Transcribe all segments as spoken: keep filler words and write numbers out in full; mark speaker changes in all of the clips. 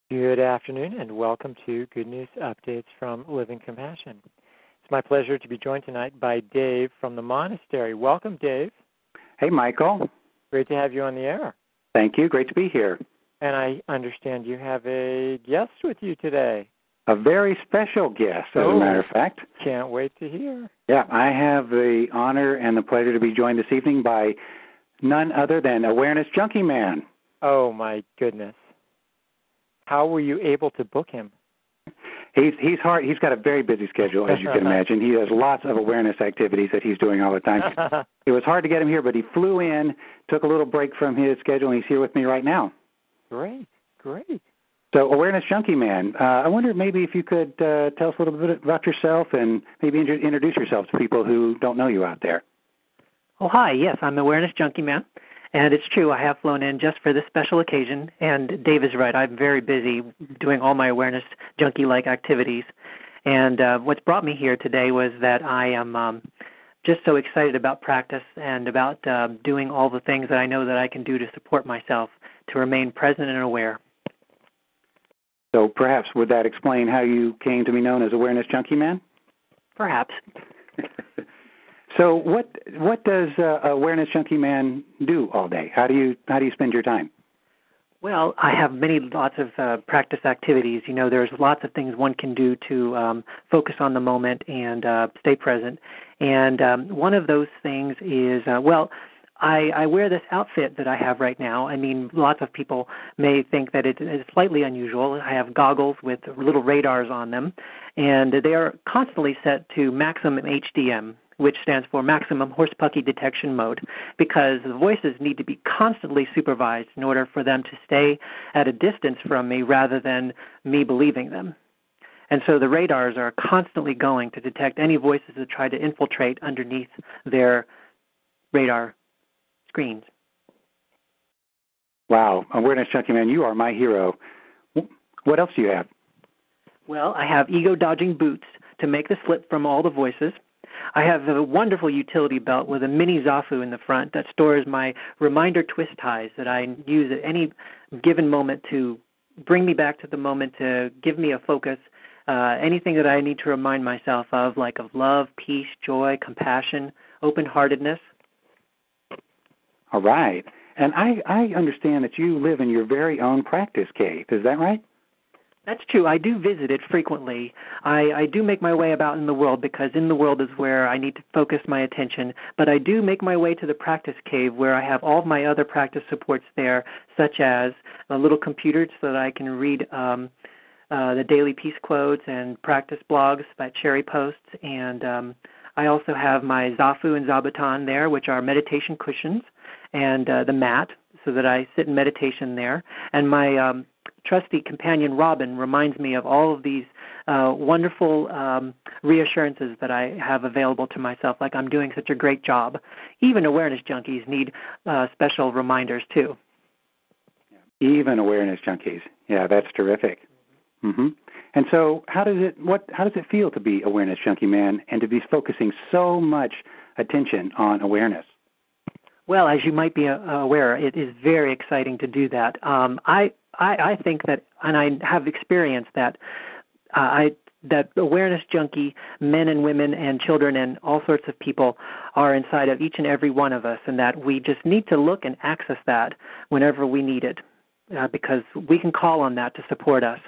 Speaker 1: Good afternoon and welcome to Good News Updates from Living Compassion. It's my pleasure to be joined tonight by Dave from the monastery. Welcome, Dave.
Speaker 2: Hey, Michael.
Speaker 1: Great to have you on the air.
Speaker 2: Thank you. Great to be here.
Speaker 1: And I understand you have a guest with you today.
Speaker 2: A very special guest, as
Speaker 1: oh,
Speaker 2: a matter of fact.
Speaker 1: Can't wait to hear.
Speaker 2: Yeah, I have the honor and the pleasure to be joined this evening by none other than Awareness Junkie Man.
Speaker 1: Oh, my goodness. How were you able to book him?
Speaker 2: He's he's hard. He's got a very busy schedule, as you can imagine. He has lots of awareness activities that he's doing all the time. It was hard to get him here, but he flew in, took a little break from his schedule, and he's here with me right now.
Speaker 1: Great, great.
Speaker 2: So, Awareness Junkie Man, uh, I wonder maybe if you could uh, tell us a little bit about yourself and maybe int- introduce yourself to people who don't know you out there.
Speaker 3: Oh, hi. Yes, I'm Awareness Junkie Man. And it's true, I have flown in just for this special occasion, and Dave is right. I'm very busy doing all my awareness junkie-like activities. And uh, what's brought me here today was that I am um, just so excited about practice and about uh, doing all the things that I know that I can do to support myself, to remain present and aware.
Speaker 2: So perhaps would that explain how you came to be known as Awareness Junkie Man?
Speaker 3: Perhaps.
Speaker 2: So what what does uh, Awareness Junkie Man do all day? How do you how do you spend your time?
Speaker 3: Well, I have many lots of uh, practice activities. You know, there's lots of things one can do to um, focus on the moment and uh, stay present. And um, one of those things is, uh, well, I, I wear this outfit that I have right now. I mean, lots of people may think that it is slightly unusual. I have goggles with little radars on them, and they are constantly set to maximum H D M, which stands for Maximum Horse Pucky Detection Mode, because the voices need to be constantly supervised in order for them to stay at a distance from me rather than me believing them. And so the radars are constantly going to detect any voices that try to infiltrate underneath their radar screens.
Speaker 2: Wow. Awareness Junkie Man, you are my hero. What else do you have?
Speaker 3: Well, I have ego-dodging boots to make the slip from all the voices. I have a wonderful utility belt with a mini Zafu in the front that stores my reminder twist ties that I use at any given moment to bring me back to the moment, to give me a focus, uh, anything that I need to remind myself of, like of love, peace, joy, compassion, open-heartedness.
Speaker 2: All right. And I, I understand that you live in your very own practice cave. Is that right?
Speaker 3: That's true. I do visit it frequently. I, I do make my way about in the world because in the world is where I need to focus my attention. But I do make my way to the practice cave where I have all of my other practice supports there, such as a little computer so that I can read um, uh, the daily peace quotes and practice blogs by Cherry Posts. And um, I also have my Zafu and Zabuton there, which are meditation cushions, and uh, the mat so that I sit in meditation there. And my um, trusty companion Robin reminds me of all of these uh, wonderful um, reassurances that I have available to myself, like I'm doing such a great job. Even awareness junkies need uh, special reminders too.
Speaker 2: Even awareness junkies. Yeah, that's terrific. Mm-hmm. And so, how does it what how does it feel to be Awareness Junkie Man and to be focusing so much attention on awareness?
Speaker 3: Well, as you might be uh, aware, it is very exciting to do that. Um, I, I I think that, and I have experienced that, uh, I that awareness junkie men and women and children and all sorts of people are inside of each and every one of us, and that we just need to look and access that whenever we need it, uh, because we can call on that to support us.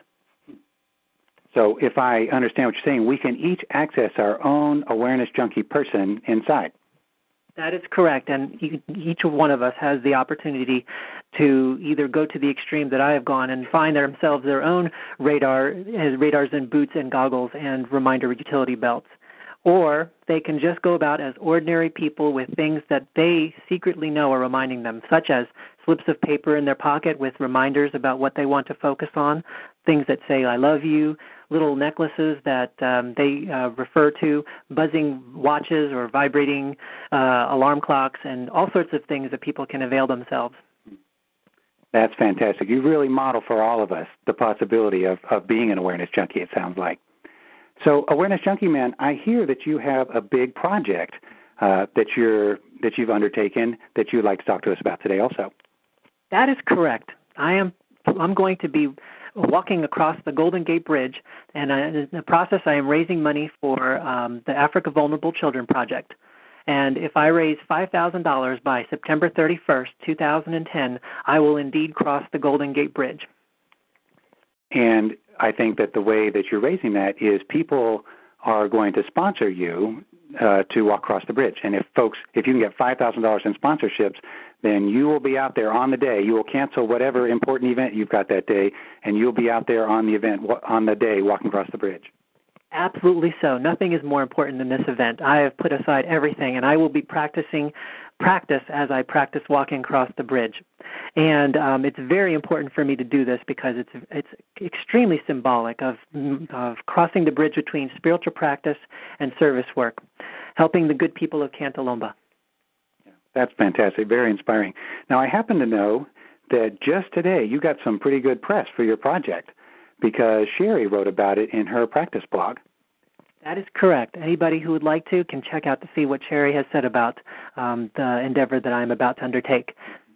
Speaker 2: So if I understand what you're saying, we can each access our own awareness junkie person inside.
Speaker 3: That is correct, and each one of us has the opportunity to either go to the extreme that I have gone and find themselves their own radar, radars and boots and goggles and reminder utility belts, or they can just go about as ordinary people with things that they secretly know are reminding them, such as slips of paper in their pocket with reminders about what they want to focus on, things that say, I love you, little necklaces that um, they uh, refer to, buzzing watches or vibrating uh, alarm clocks, and all sorts of things that people can avail themselves.
Speaker 2: That's fantastic. You really model for all of us the possibility of, of being an awareness junkie, it sounds like. So, Awareness Junkie Man, I hear that you have a big project uh, that you're that you've undertaken that you'd like to talk to us about today also.
Speaker 3: That is correct. I am I'm going to be walking across the Golden Gate Bridge, and I, in the process I am raising money for um, the Africa Vulnerable Children Project. And if I raise five thousand dollars by September thirty-first, two thousand ten, I will indeed cross the Golden Gate Bridge.
Speaker 2: And I think that the way that you're raising that is people are going to sponsor you uh, to walk across the bridge. And if folks, if you can get five thousand dollars in sponsorships, then you will be out there on the day. You will cancel whatever important event you've got that day, and you'll be out there on the event, on the day, walking across the bridge.
Speaker 3: Absolutely so. Nothing is more important than this event. I have put aside everything, and I will be practicing practice as I practice walking across the bridge. And um, it's very important for me to do this because it's it's extremely symbolic of of crossing the bridge between spiritual practice and service work, helping the good people of Cantalomba.
Speaker 2: That's fantastic. Very inspiring. Now, I happen to know that just today you got some pretty good press for your project because Sherry wrote about it in her practice blog.
Speaker 3: That is correct. Anybody who would like to can check out to see what Sherry has said about um, the endeavor that I'm about to undertake.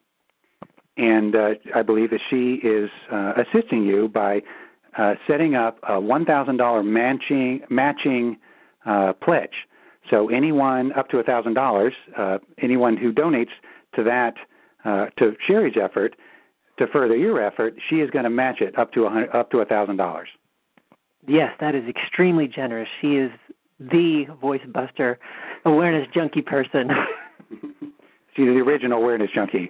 Speaker 2: And uh, I believe that she is uh, assisting you by uh, setting up a one thousand dollars matching, matching uh, pledge. So anyone up to one thousand dollars, uh, anyone who donates to that, uh, to Sherry's effort, to further your effort, she is going to match it up to a, up to one thousand dollars.
Speaker 3: Yes, that is extremely generous. She is the voice buster, awareness junkie person.
Speaker 2: She's the original awareness junkie.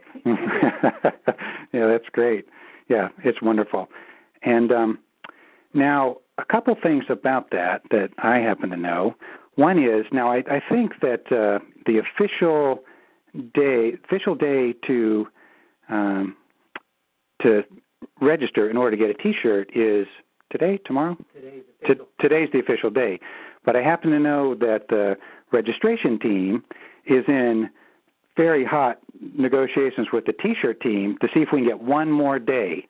Speaker 2: Yeah, that's great. Yeah, it's wonderful. And um, now, a couple things about that that I happen to know. One is, now I, I think that uh, the official day, official day to um, to register in order to get a T-shirt is today, tomorrow?
Speaker 3: Today's
Speaker 2: T- today's the official day. But I happen to know that the registration team is in very hot negotiations with the T-shirt team to see if we can get one more day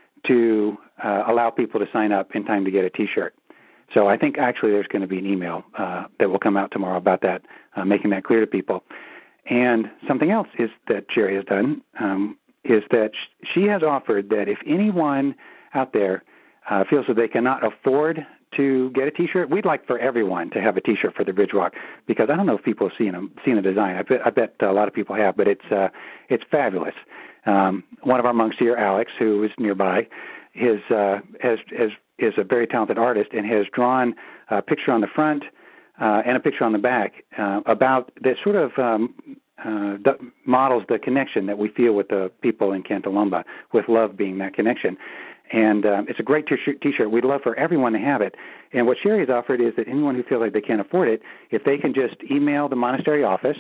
Speaker 2: to uh, allow people to sign up in time to get a T-shirt. So I think actually there's going to be an email uh, that will come out tomorrow about that, uh, making that clear to people. And something else is that Sherry has done um, is that sh- she has offered that if anyone out there uh, feels that they cannot afford to get a T-shirt, we'd like for everyone to have a T-shirt for the Bridge Walk, because I don't know if people have seen them, seen the design. I bet, I bet a lot of people have, but it's uh, it's fabulous. Um, one of our monks here, Alex, who is nearby, his uh, has has is a very talented artist and has drawn a picture on the front uh, and a picture on the back uh, about that sort of um, uh, the, models the connection that we feel with the people in Cantalomba, with love being that connection. And um, it's a great t-shirt, t-shirt. We'd love for everyone to have it. And what Sherry has offered is that anyone who feels like they can't afford it, if they can just email the monastery office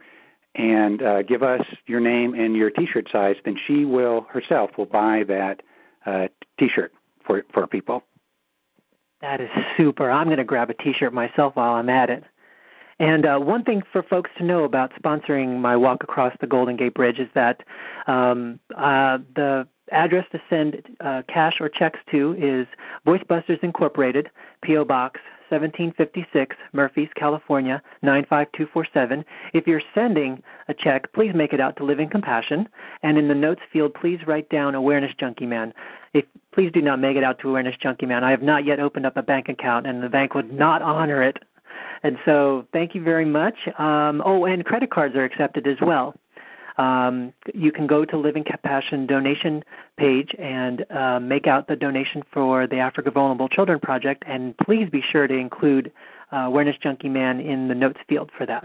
Speaker 2: and uh, give us your name and your T-shirt size, then she will herself will buy that uh, T-shirt for for people.
Speaker 3: That is super. I'm going to grab a T-shirt myself while I'm at it. And uh, one thing for folks to know about sponsoring my walk across the Golden Gate Bridge is that um, uh, the address to send uh, cash or checks to is Voice Busters Incorporated, P O Box seventeen fifty-six, Murphys, California, nine five two four seven. If you're sending a check, please make it out to Living Compassion. And in the notes field, please write down Awareness Junkie Man. If, please do not make it out to Awareness Junkie Man. I have not yet opened up a bank account, and the bank would not honor it. And so thank you very much. Um, oh, and credit cards are accepted as well. Um, you can go to Living Compassion donation page and uh, make out the donation for the Africa Vulnerable Children Project, and please be sure to include uh, Awareness Junkie Man in the notes field for that.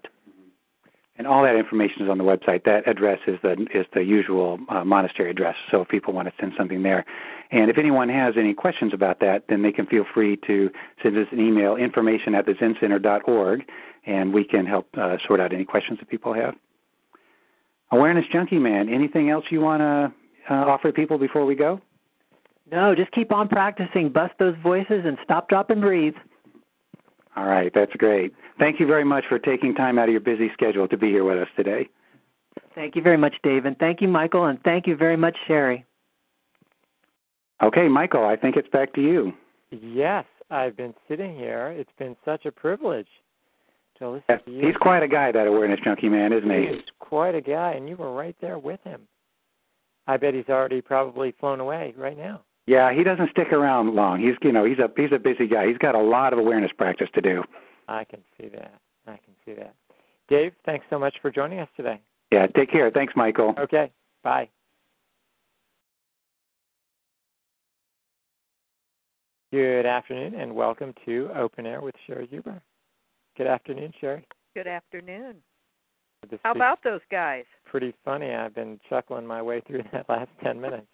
Speaker 2: And all that information is on the website. That address is the is the usual uh, monastery address, so if people want to send something there. And if anyone has any questions about that, then they can feel free to send us an email, information at the zen center dot org, and we can help uh, sort out any questions that people have. Awareness Junkie Man, anything else you want to uh, offer people before we go?
Speaker 3: No, just keep on practicing. Bust those voices and stop, drop, and breathe.
Speaker 2: All right, that's great. Thank you very much for taking time out of your busy schedule to be here with us today.
Speaker 3: Thank you very much, Dave, and thank you, Michael, and thank you very much, Sherry.
Speaker 2: Okay, Michael, I think it's back to you.
Speaker 1: Yes, I've been sitting here. It's been such a privilege to listen
Speaker 2: Yes,
Speaker 1: to you.
Speaker 2: he's quite a guy, that Awareness Junkie Man, isn't he?
Speaker 1: He's quite a guy, and you were right there with him. I bet he's already probably flown away right now.
Speaker 2: Yeah, he doesn't stick around long. He's you know he's a he's a busy guy. He's got a lot of awareness practice to do.
Speaker 1: I can see that. I can see that. Dave, thanks so much for joining us today.
Speaker 2: Yeah, take care. Thanks, Michael.
Speaker 1: Okay, bye. Good afternoon, and welcome to Open Air with Sherry Huber. Good afternoon, Sherry.
Speaker 4: Good afternoon.
Speaker 1: This
Speaker 4: How
Speaker 1: is
Speaker 4: about those guys?
Speaker 1: pretty funny. I've been chuckling my way through that last ten minutes.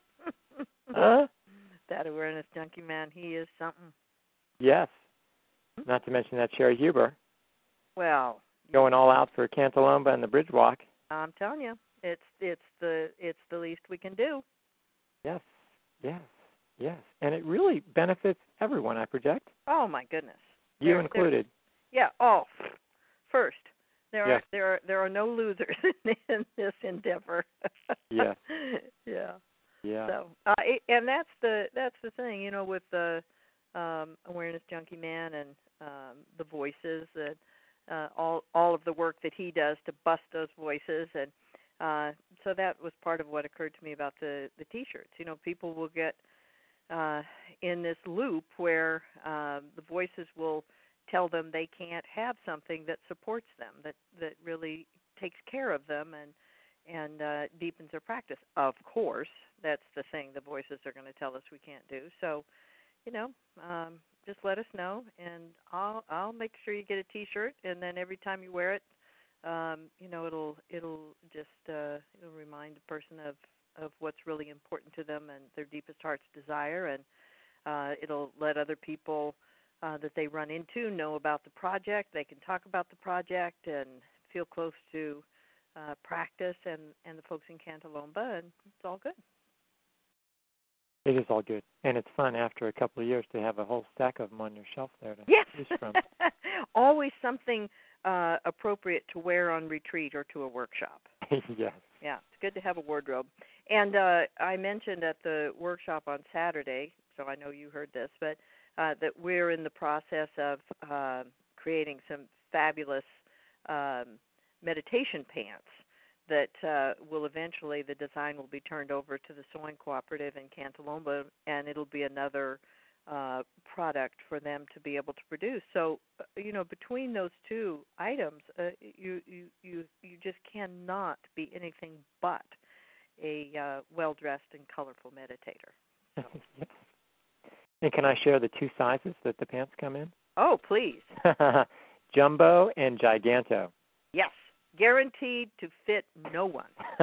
Speaker 1: Huh?
Speaker 4: That awareness junkie man, he is something.
Speaker 1: Yes. Not to mention that Sherry Huber
Speaker 4: Well,
Speaker 1: going all out for Cantalomba and the Bridge Walk.
Speaker 4: I'm telling you, it's it's the it's the least we can do.
Speaker 1: Yes, yes, yes. And it really benefits everyone, I project.
Speaker 4: Oh my goodness.
Speaker 1: You
Speaker 4: There-
Speaker 1: included.
Speaker 4: there- yeah. Oh, first, there
Speaker 1: Yes.
Speaker 4: are there are there are no losers in, in this endeavor.
Speaker 1: Yes.
Speaker 4: Yeah.
Speaker 1: Yeah.
Speaker 4: So, uh, it, and that's the that's the thing, you know, with the um, awareness junkie man and um, the voices that uh, all all of the work that he does to bust those voices, and uh, so that was part of what occurred to me about the the T-shirts. You know, people will get uh, in this loop where um, the voices will tell them they can't have something that supports them, that that really takes care of them and and uh, deepens their practice. Of course, that's the thing the voices are going to tell us we can't do. So, you know, um, just let us know, and I'll I'll make sure you get a T-shirt, and then every time you wear it, um, you know, it'll it'll just uh, it'll remind the person of of what's really important to them and their deepest heart's desire, and uh, it'll let other people uh, that they run into know about the project. They can talk about the project and feel close to uh, practice and, and the folks in Cantalomba, and it's all good.
Speaker 1: It is all good. And it's fun after a couple of years to have a whole stack of them on your shelf there to
Speaker 4: Yes.
Speaker 1: choose from.
Speaker 4: Always something uh, appropriate to wear on retreat or to a workshop.
Speaker 1: Yes.
Speaker 4: Yeah, it's good to have a wardrobe. And uh, I mentioned at the workshop on Saturday, so I know you heard this, but uh, that we're in the process of uh, creating some fabulous um, meditation pants that uh, will eventually, the design will be turned over to the Sewing Cooperative in Cantalomba, and it'll be another uh, product for them to be able to produce. So, uh, you know, between those two items, uh, you, you, you, you just cannot be anything but a uh, well-dressed and colorful meditator. So.
Speaker 1: Yes. And can I share the two sizes that the pants come in?
Speaker 4: Oh, please.
Speaker 1: Jumbo and Giganto.
Speaker 4: Yes. Guaranteed to fit no one.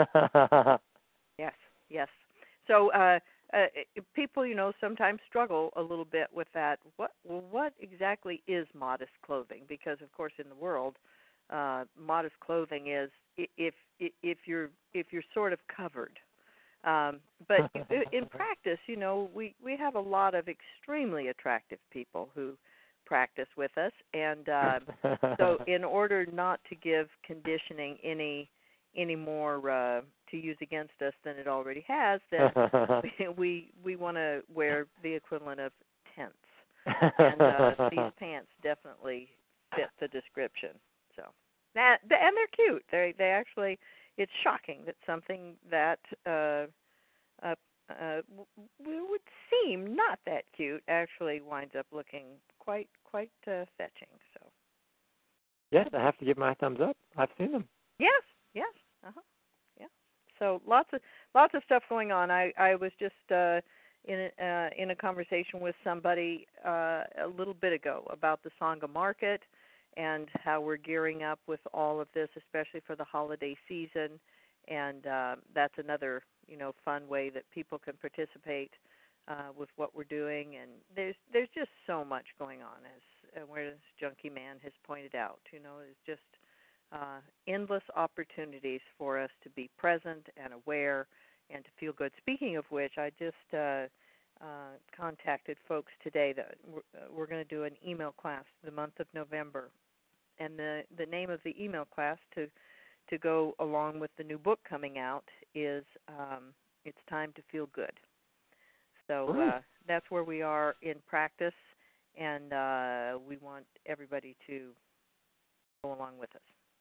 Speaker 4: Yes, yes. So uh, uh, people, you know, sometimes struggle a little bit with that. What, well, what exactly is modest clothing? Because, of course, in the world, uh, modest clothing is if if you're if you're sort of covered. Um, but in practice, you know, we, we have a lot of extremely attractive people who practice with us, and uh, so in order not to give conditioning any any more uh, to use against us than it already has, then we we want to wear the equivalent of tents, and uh, these pants definitely fit the description. So that and they're cute. They they actually, it's shocking that something that uh, uh, uh, w- would seem not that cute actually winds up looking quite quite uh, fetching. So
Speaker 1: yes, I have to give my thumbs up. I've seen them.
Speaker 4: yes, yes, uh huh, yeah. So lots of lots of stuff going on. I I was just uh, in a, uh, in a conversation with somebody uh, a little bit ago about the Sangha market and how we're gearing up with all of this, especially for the holiday season. And uh, that's another, you know, fun way that people can participate uh, with what we're doing. And there's there's just so much going on, as Awareness Junkie Man has pointed out. You know, it's just uh, endless opportunities for us to be present and aware and to feel good. Speaking of which, I just uh, uh, contacted folks today that we're, uh, we're going to do an email class the month of November. And the, the name of the email class to to go along with the new book coming out is um, It's Time to Feel Good. So uh, that's where we are in practice, and uh, we want everybody to go along with us.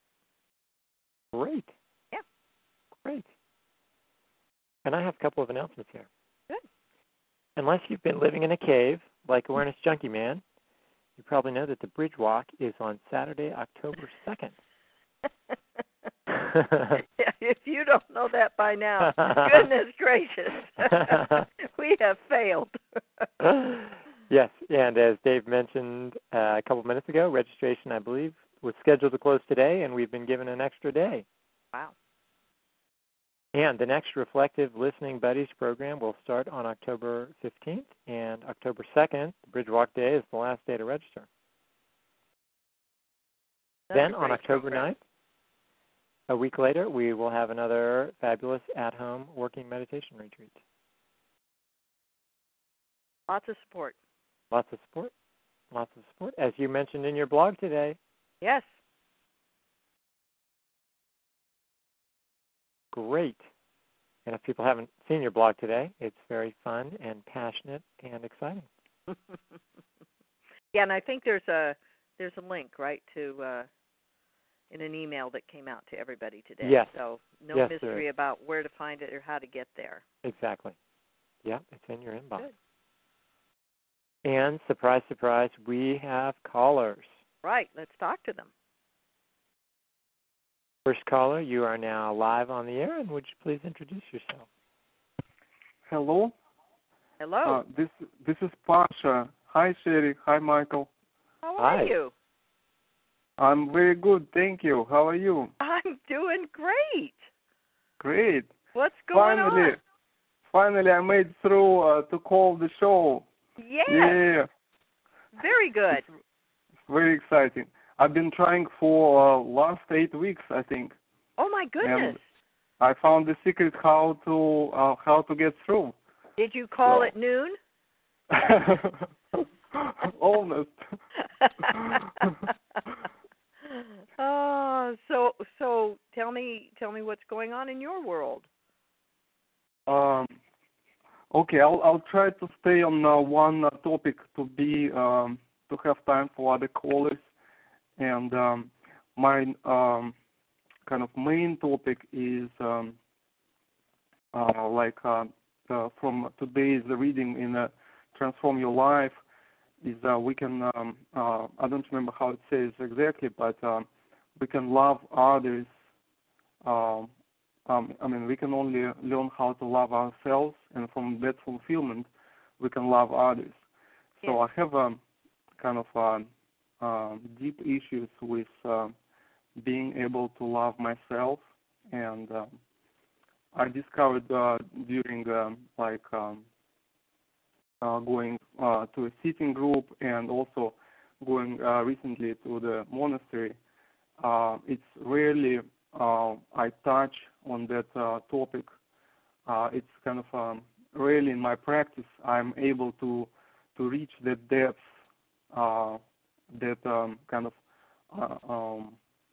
Speaker 1: Great.
Speaker 4: Yeah.
Speaker 1: Great. And I have a couple of announcements here.
Speaker 4: Good.
Speaker 1: unless you've been living in a cave like Awareness Junkie Man, you probably know that the Bridge Walk is on Saturday, October second.
Speaker 4: If you don't know that by now, goodness gracious, we have failed.
Speaker 1: Yes, and as Dave mentioned uh, a couple of minutes ago, registration, I believe, was scheduled to close today, and we've been given an extra day.
Speaker 4: Wow.
Speaker 1: And the next Reflective Listening Buddies program will start on October fifteenth, and October second, the Bridge Walk Day, is the last day to register.
Speaker 4: That's
Speaker 1: then on October ninth, a week later, we will have another fabulous at-home working meditation retreat.
Speaker 4: Lots of support.
Speaker 1: Lots of support. Lots of support, as you mentioned in your blog today.
Speaker 4: Yes.
Speaker 1: Great. And if people haven't seen your blog today, it's very fun and passionate and exciting.
Speaker 4: Yeah, and I think there's a there's a link, right, to uh, in an email that came out to everybody today.
Speaker 1: Yes.
Speaker 4: So no
Speaker 1: yes,
Speaker 4: mystery about where to find it or how to get there.
Speaker 1: Exactly. Yeah, it's in your inbox.
Speaker 4: Good.
Speaker 1: And surprise, surprise, we have callers.
Speaker 4: Right. Let's talk to them.
Speaker 1: First caller, you are now live on the air, and would you please introduce yourself?
Speaker 5: Hello.
Speaker 4: Hello.
Speaker 5: Uh, this this is Pasha. Hi, Sherry. Hi, Michael.
Speaker 4: How
Speaker 1: Hi.
Speaker 4: are you?
Speaker 5: I'm very good, thank you. How are you?
Speaker 4: I'm doing great.
Speaker 5: Great.
Speaker 4: What's going
Speaker 5: finally,
Speaker 4: on?
Speaker 5: Finally, I made through uh, to call the show.
Speaker 4: Yes.
Speaker 5: Yeah.
Speaker 4: Very good.
Speaker 5: Very exciting. I've been trying for uh, last eight weeks, I think.
Speaker 4: Oh my goodness.
Speaker 5: And I found the secret how to uh, how to get through.
Speaker 4: Did you call
Speaker 5: so.
Speaker 4: at noon?
Speaker 5: Almost.
Speaker 4: Oh, so so tell me tell me what's going on in your world.
Speaker 5: Um. Okay, I'll I'll try to stay on uh, one uh, topic to be um, to have time for other callers, and um, my um, kind of main topic is um, uh, like uh, uh, from today's reading in uh, Transform Your Life is uh, we can um, uh, I don't remember how it says exactly, but um, we can love others. Um, Um, I mean, we can only learn how to love ourselves, and from that fulfillment, we can love others. So
Speaker 4: Yeah.
Speaker 5: I have um, kind of um, um, deep issues with uh, being able to love myself, and um, I discovered uh, during um, like um, uh, going uh, to a sitting group and also going uh, recently to the monastery. Uh, it's rarely uh, I touch on that uh, topic. Uh, it's kind of um, rarely in my practice I'm able to to reach that depth, uh, that um, kind of uh, um,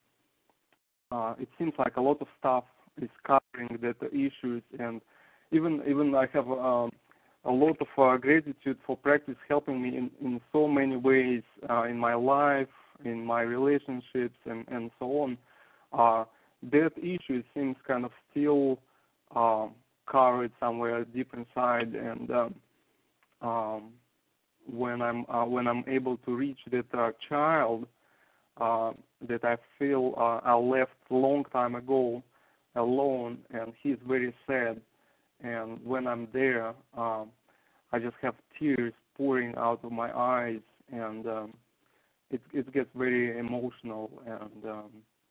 Speaker 5: uh, it seems like a lot of stuff is covering that issues, and even even I have um, a lot of uh, gratitude for practice helping me in, in so many ways uh, in my life, in my relationships, and, and so on. Uh, that issue seems kind of still uh, covered somewhere deep inside, and um, um, when I'm uh, when I'm able to reach that uh, child uh, that I feel uh, I left a long time ago alone, and he's very sad, and when I'm there, um, I just have tears pouring out of my eyes, and um, it it gets very emotional, and um,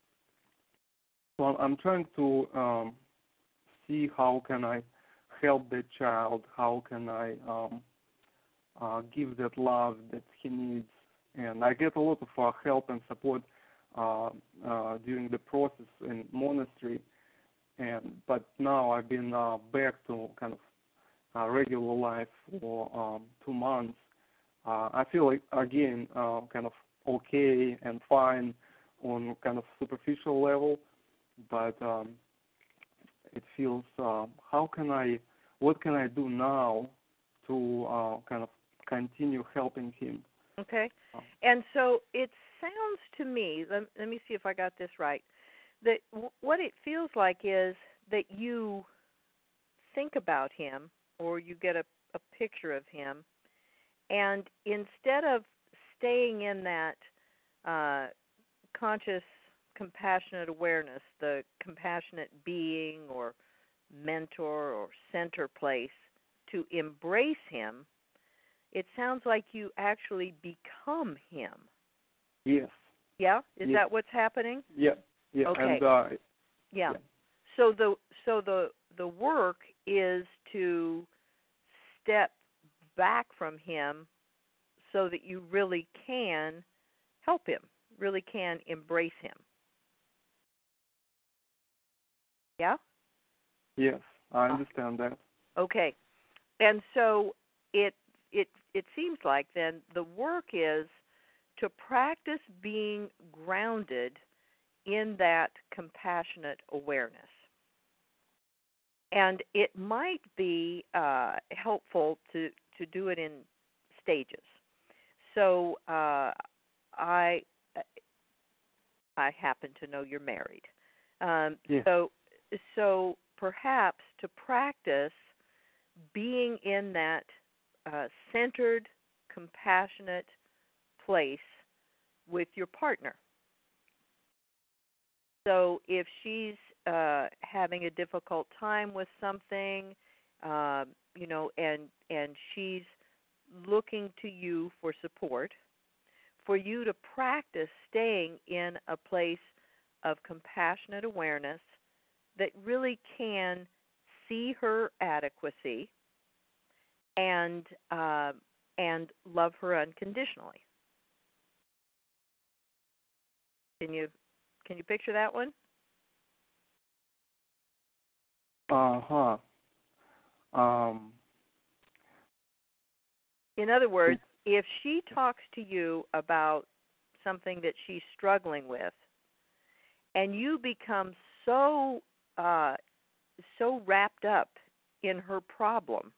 Speaker 5: so I'm trying to um, see how can I help that child, how can I um, uh, give that love that he needs, and I get a lot of uh, help and support uh, uh, during the process in monastery, and but now I've been uh, back to kind of uh, regular life for um, two months. Uh, I feel like again uh, kind of okay and fine on kind of superficial level. But um, it feels, uh, how can I, what can I do now to uh, kind of continue helping him?
Speaker 4: Okay. And so it sounds to me, let, let me see if I got this right, that w- what it feels like is that you think about him, or you get a, a picture of him, and instead of staying in that uh, conscious, compassionate awareness, the compassionate being or mentor or center place, to embrace him, it sounds like you actually become him.
Speaker 5: Yes.
Speaker 4: Yeah? Is
Speaker 5: yes.
Speaker 4: that what's happening?
Speaker 5: Yeah. Yeah.
Speaker 4: Okay.
Speaker 5: And, uh,
Speaker 4: yeah.
Speaker 5: yeah.
Speaker 4: So the so the the work is to step back from him so that you really can help him, really can embrace him. Yeah?
Speaker 5: Yes, I understand that.
Speaker 4: Okay. And so it it it seems like then the work is to practice being grounded in that compassionate awareness. And it might be uh, helpful to, to do it in stages. So uh, I I happen to know you're married. Um,
Speaker 5: yeah.
Speaker 4: So so perhaps to practice being in that uh, centered, compassionate place with your partner. So if she's uh, having a difficult time with something, uh, you know, and and she's looking to you for support, for you to practice staying in a place of compassionate awareness that really can see her adequacy and uh, and love her unconditionally. Can you can you picture that one?
Speaker 5: Uh huh. Um.
Speaker 4: In other words, if she talks to you about something that she's struggling with, and you become so uh, so wrapped up in her problem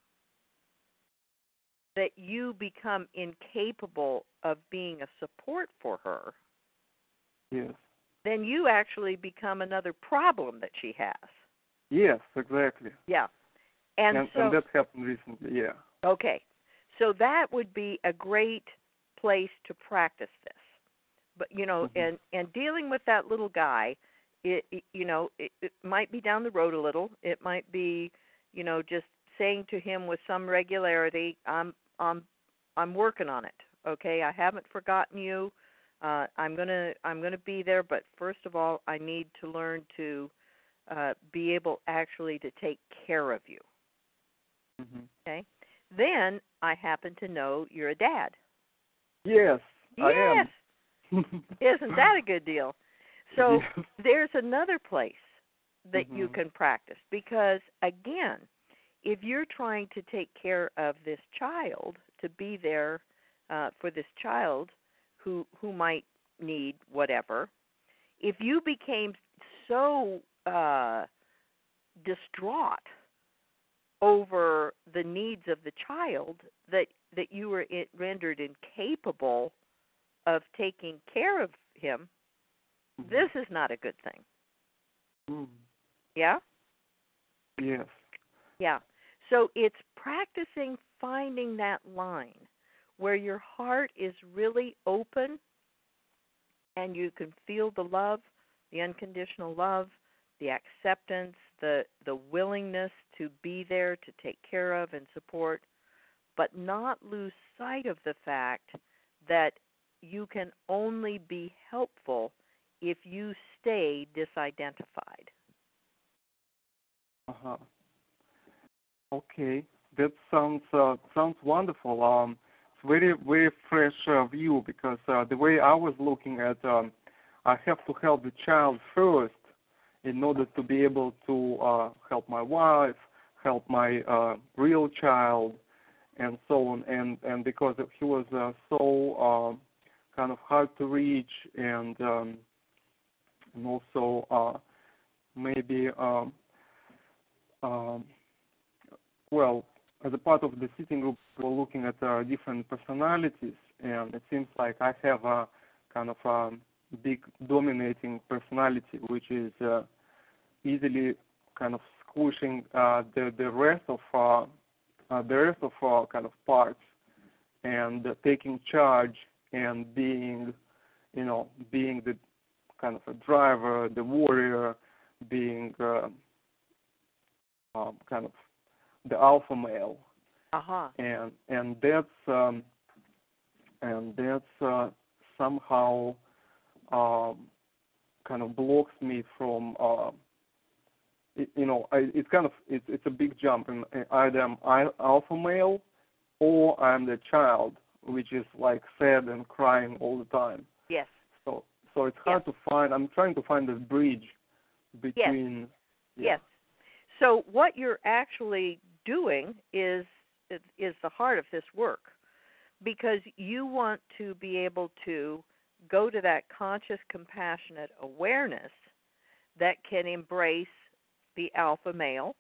Speaker 4: that you become incapable of being a support for her,
Speaker 5: Yes.
Speaker 4: then you actually become another problem that she has.
Speaker 5: Yes, exactly.
Speaker 4: Yeah. And,
Speaker 5: And,
Speaker 4: so,
Speaker 5: and that happened recently, yeah.
Speaker 4: Okay. So that would be a great place to practice this. But, you know,
Speaker 5: Mm-hmm.
Speaker 4: and, and dealing with that little guy, it, it you know, it, it might be down the road a little. It might be, you know, just saying to him with some regularity, I'm I'm I'm working on it. Okay, I haven't forgotten you. Uh, I'm gonna I'm gonna be there, but first of all, I need to learn to uh, be able actually to take care of you.
Speaker 5: Mm-hmm.
Speaker 4: Okay. Then I happen to know you're a dad.
Speaker 5: Yes, I
Speaker 4: Yes.
Speaker 5: am.
Speaker 4: Isn't that a good deal? So
Speaker 5: yes.
Speaker 4: there's another place that
Speaker 5: Mm-hmm.
Speaker 4: you can practice because, again, if you're trying to take care of this child, to be there uh, for this child who who might need whatever, if you became so uh, distraught over the needs of the child that that you were it rendered incapable of taking care of him,
Speaker 5: Mm-hmm.
Speaker 4: this is not a good thing.
Speaker 5: Mm.
Speaker 4: Yeah?
Speaker 5: Yes.
Speaker 4: Yeah. So it's practicing finding that line where your heart is really open and you can feel the love, the unconditional love, the acceptance, the the willingness to be there to take care of and support, but not lose sight of the fact that you can only be helpful if you stay disidentified.
Speaker 5: Uh-huh. Okay. That sounds uh, sounds wonderful. Um, it's very very fresh uh, view because uh, the way I was looking at, um, I have to help the child first in order to be able to uh, help my wife, help my uh, real child, and so on. And and because he was uh, so uh, kind of hard to reach, and um, and also uh, maybe um, um, well, as a part of the sitting group, we're looking at uh, different personalities, and it seems like I have a kind of a big dominating personality, which is uh, easily kind of squishing uh, the the rest of uh, uh, the rest of our kind of parts, and uh, taking charge and being, you know, being the kind of a driver, the warrior, being uh, um, kind of the alpha male.
Speaker 4: Uh-huh.
Speaker 5: And and that's um, and that's uh, somehow um, kind of blocks me from. Uh, it, you know, I, it's kind of it's it's a big jump, and either I'm alpha male or I'm the child, which is like sad and crying all the time.
Speaker 4: Yes.
Speaker 5: So so it's hard
Speaker 4: yes.
Speaker 5: to find. I'm trying to find this bridge between.
Speaker 4: Yes.
Speaker 5: Yeah.
Speaker 4: Yes. So what you're actually doing is is the heart of this work, because you want to be able to go to that conscious, compassionate awareness that can embrace the alpha male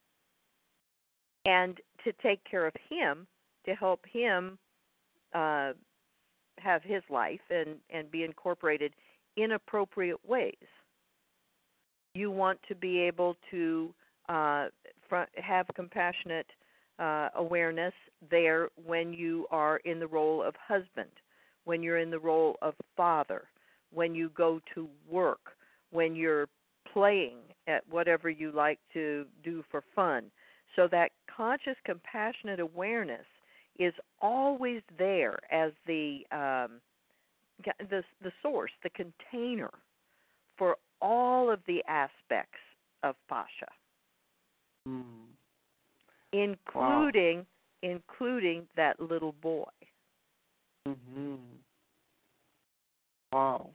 Speaker 4: and to take care of him, to help him uh, have his life and, and be incorporated in appropriate ways. You want to be able to uh, fr- have compassionate uh, awareness there when you are in the role of husband, when you're in the role of father, when you go to work, when you're playing at whatever you like to do for fun. So that conscious, compassionate awareness is always there as the um, the the source, the container for all of the aspects of Pasha,
Speaker 5: Mm.
Speaker 4: including wow. including that little boy.
Speaker 5: Mm-hmm. Wow.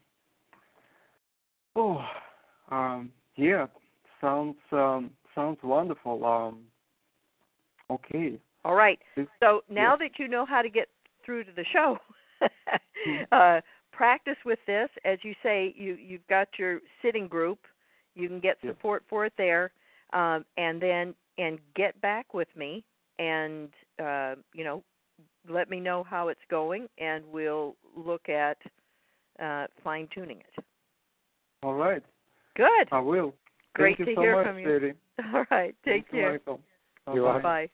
Speaker 5: Oh, um, yeah, sounds um, sounds wonderful. Um, okay.
Speaker 4: All right. So now
Speaker 5: yeah.
Speaker 4: that you know how to get through to the show, uh, practice with this. As you say, you you've got your sitting group. You can get support for it there, um, and then and get back with me, and uh, you know, let me know how it's going, and we'll look at uh, fine tuning it.
Speaker 5: All right.
Speaker 4: Good.
Speaker 5: I will.
Speaker 4: Great
Speaker 5: Thank
Speaker 4: to
Speaker 5: you so
Speaker 4: hear
Speaker 5: much,
Speaker 4: from you.
Speaker 5: Terry.
Speaker 4: All right. Take
Speaker 5: Thank
Speaker 4: care.
Speaker 5: You, Michael.
Speaker 1: You're welcome.
Speaker 4: Bye.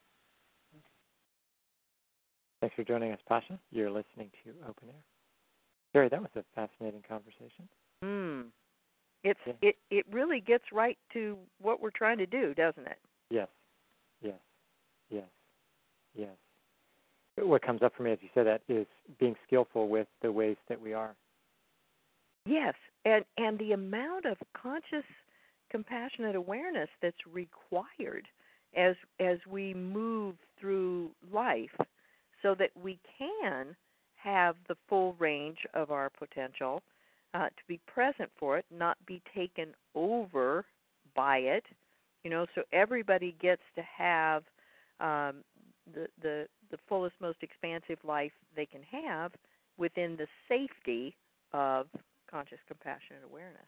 Speaker 1: Thanks for joining us, Pasha. You're listening to Open Air. Terry, that was a fascinating conversation.
Speaker 4: Hmm. It's
Speaker 1: yeah.
Speaker 4: it it really gets right to what we're trying to do, doesn't it?
Speaker 1: Yes. Yes. Yes. Yes. What comes up for me as you said that is being skillful with the ways that we are.
Speaker 4: Yes, and and the amount of conscious, compassionate awareness that's required as as we move through life, so that we can have the full range of our potential, uh, to be present for it, not be taken over by it. You know, so everybody gets to have um, the the the fullest, most expansive life they can have within the safety of conscious, compassionate awareness.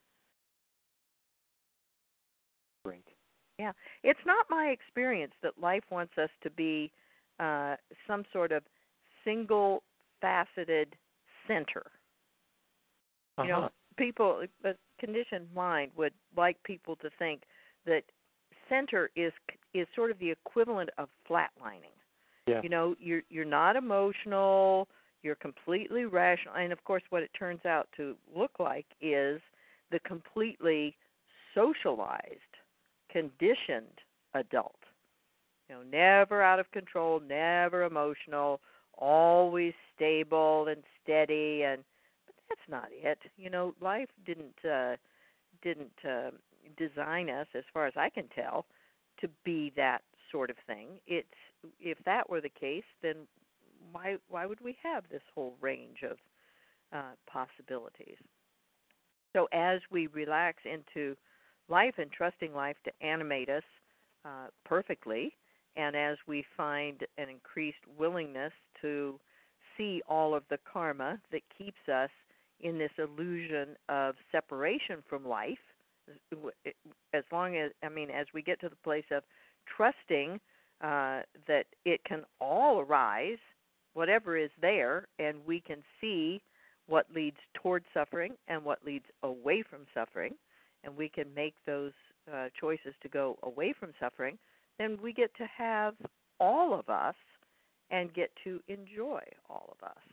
Speaker 1: Great.
Speaker 4: Yeah. It's not my experience that life wants us to be uh, some sort of single-faceted center.
Speaker 1: Uh-huh.
Speaker 4: You know, people, a conditioned mind would like people to think that center is is sort of the equivalent of flatlining.
Speaker 1: Yeah.
Speaker 4: You know, you're you're not emotional, you're completely rational, and of course what it turns out to look like is the completely socialized, conditioned adult. You know, never out of control, never emotional, always stable and steady, and but that's not it. You know, life didn't uh, didn't uh, design us, as far as I can tell, to be that sort of thing. It's if that were the case, then why why would we have this whole range of uh, possibilities? So as we relax into life and trusting life to animate us uh, perfectly, and as we find an increased willingness to see all of the karma that keeps us in this illusion of separation from life, as long as, I mean, as we get to the place of trusting uh, that it can all arise, whatever is there, and we can see what leads toward suffering and what leads away from suffering, and we can make those uh, choices to go away from suffering, then we get to have all of us and get to enjoy all of us.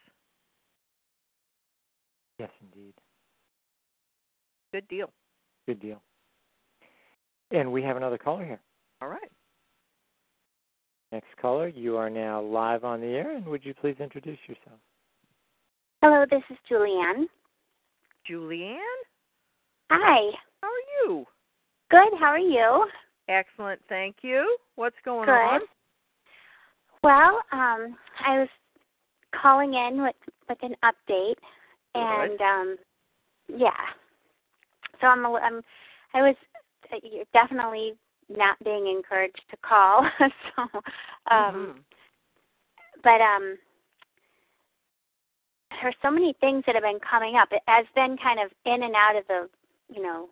Speaker 1: Yes, indeed.
Speaker 4: Good deal.
Speaker 1: Good deal. And we have another caller here.
Speaker 4: All right.
Speaker 1: Next caller, you are now live on the air, and would you please introduce yourself?
Speaker 6: Hello, this is Julianne.
Speaker 4: Julianne?
Speaker 6: Hi.
Speaker 4: How are you?
Speaker 6: Good, how are you?
Speaker 4: Excellent, thank you. What's going
Speaker 6: Good.
Speaker 4: on?
Speaker 6: Well, um, I was calling in with, with an update, and um, yeah. So I'm, I'm, I was you're definitely not being encouraged to call. so, um,
Speaker 4: mm-hmm.
Speaker 6: but um, there's so many things that have been coming up. It has been kind of in and out of the, you know,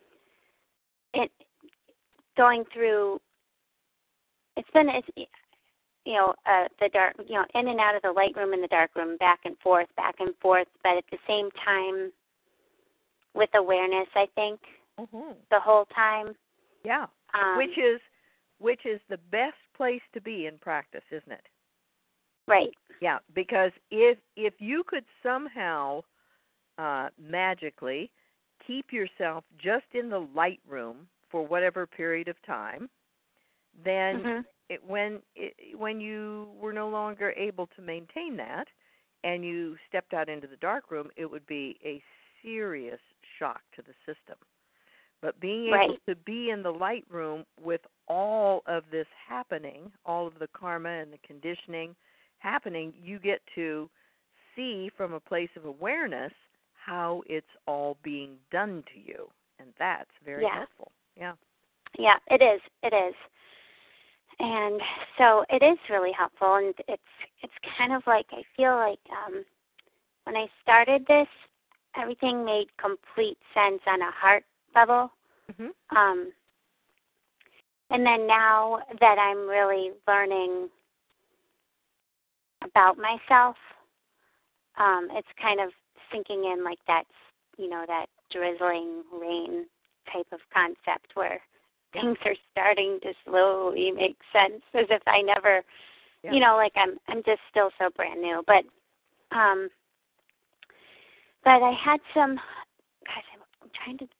Speaker 6: it going through. It's been, it's, you know, uh, the dark, you know, in and out of the light room and the dark room, back and forth, back and forth. But at the same time, with awareness, I think
Speaker 4: mm-hmm.
Speaker 6: the whole time.
Speaker 4: Yeah.
Speaker 6: Um,
Speaker 4: which is, which is the best place to be in practice, isn't it?
Speaker 6: Right.
Speaker 4: Yeah, because if if you could somehow uh, magically keep yourself just in the light room for whatever period of time, then
Speaker 6: mm-hmm.
Speaker 4: it, when it, when you were no longer able to maintain that, and you stepped out into the dark room, it would be a serious shock to the system. But being able
Speaker 6: right.
Speaker 4: to be in the light room with all of this happening, all of the karma and the conditioning happening, you get to see from a place of awareness how it's all being done to you. And that's very
Speaker 6: yeah.
Speaker 4: helpful. Yeah.
Speaker 6: Yeah, it is. It is. And so it is really helpful. And it's it's kind of like, I feel like um, when I started this, everything made complete sense on a heart level.
Speaker 4: Mm-hmm.
Speaker 6: Um, and then now that I'm really learning about myself, um, it's kind of sinking in like that, you know, that drizzling rain type of concept where
Speaker 4: yeah.
Speaker 6: things are starting to slowly make sense, as if I never,
Speaker 4: yeah.
Speaker 6: you know, like I'm I'm just still so brand new. But um, but I had some, gosh, I'm, I'm trying to.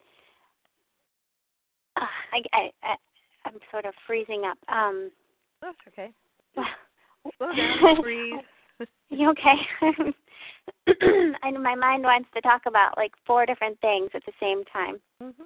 Speaker 6: Uh, I, I, I, I'm sort of freezing up. Um,
Speaker 4: That's okay. Slow down, breathe.
Speaker 6: You okay? I know my mind wants to talk about like four different things at the same time.
Speaker 4: Mm-hmm.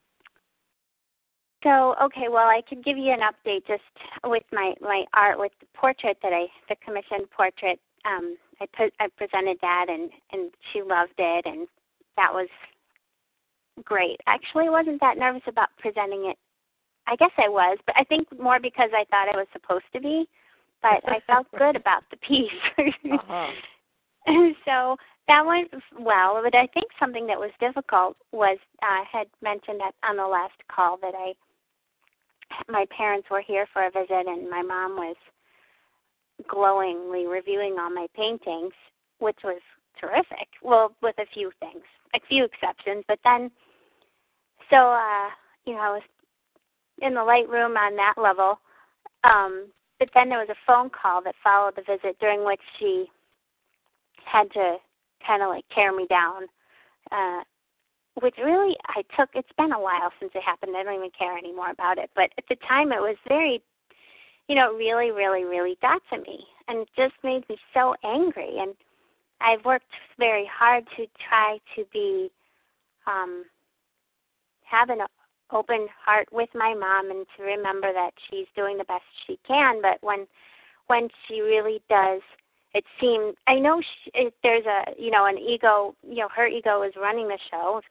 Speaker 6: So, okay, well, I could give you an update just with my, my art, with the portrait that I, the commissioned portrait. Um, I put, I presented that, and, and she loved it, and that was great. Actually, I wasn't that nervous about presenting it. I guess I was, but I think more because I thought I was supposed to be. But I felt good about the piece.
Speaker 4: uh-huh.
Speaker 6: So that went well. But I think something that was difficult was uh, I had mentioned that on the last call that I, my parents were here for a visit, and my mom was glowingly reviewing all my paintings, which was terrific. Well, with a few things, a few exceptions. But then, so uh, you know, I was in the light room on that level. Um, but then there was a phone call that followed the visit, during which she had to kind of like tear me down, uh, which really I took, it's been a while since it happened. I don't even care anymore about it. But at the time it was very, you know, really, really, really got to me and just made me so angry. And I've worked very hard to try to be, um, have an open heart with my mom and to remember that she's doing the best she can. But when, when she really does, it seemed, I know she, it, there's a, you know, an ego, you know, her ego is running the show,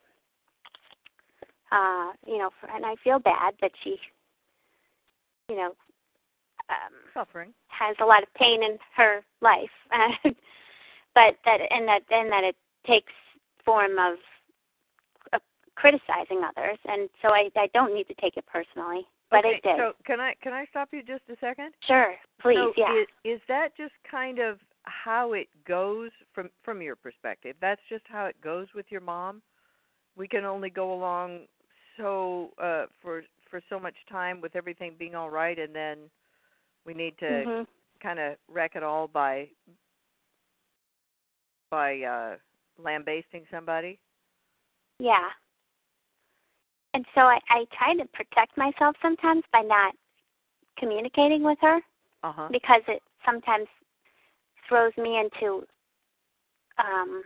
Speaker 6: uh, you know, for, and I feel bad that she, you know, um,
Speaker 4: suffering,
Speaker 6: has a lot of pain in her life, but that, and that, and that it takes form of uh, criticizing others, and so I, I don't need to take it personally. But
Speaker 4: okay,
Speaker 6: it did.
Speaker 4: So can I can I stop you just a second?
Speaker 6: Sure, please.
Speaker 4: So
Speaker 6: yeah.
Speaker 4: Is, is that just kind of how it goes from from your perspective? That's just how it goes with your mom? We can only go along so uh, for for so much time with everything being all right, and then We need to
Speaker 6: Mhm.
Speaker 4: kind of wreck it all by by uh, lambasting somebody.
Speaker 6: Yeah. And so I, I try to protect myself sometimes by not communicating with her
Speaker 4: Uh huh.
Speaker 6: because it sometimes throws me into um,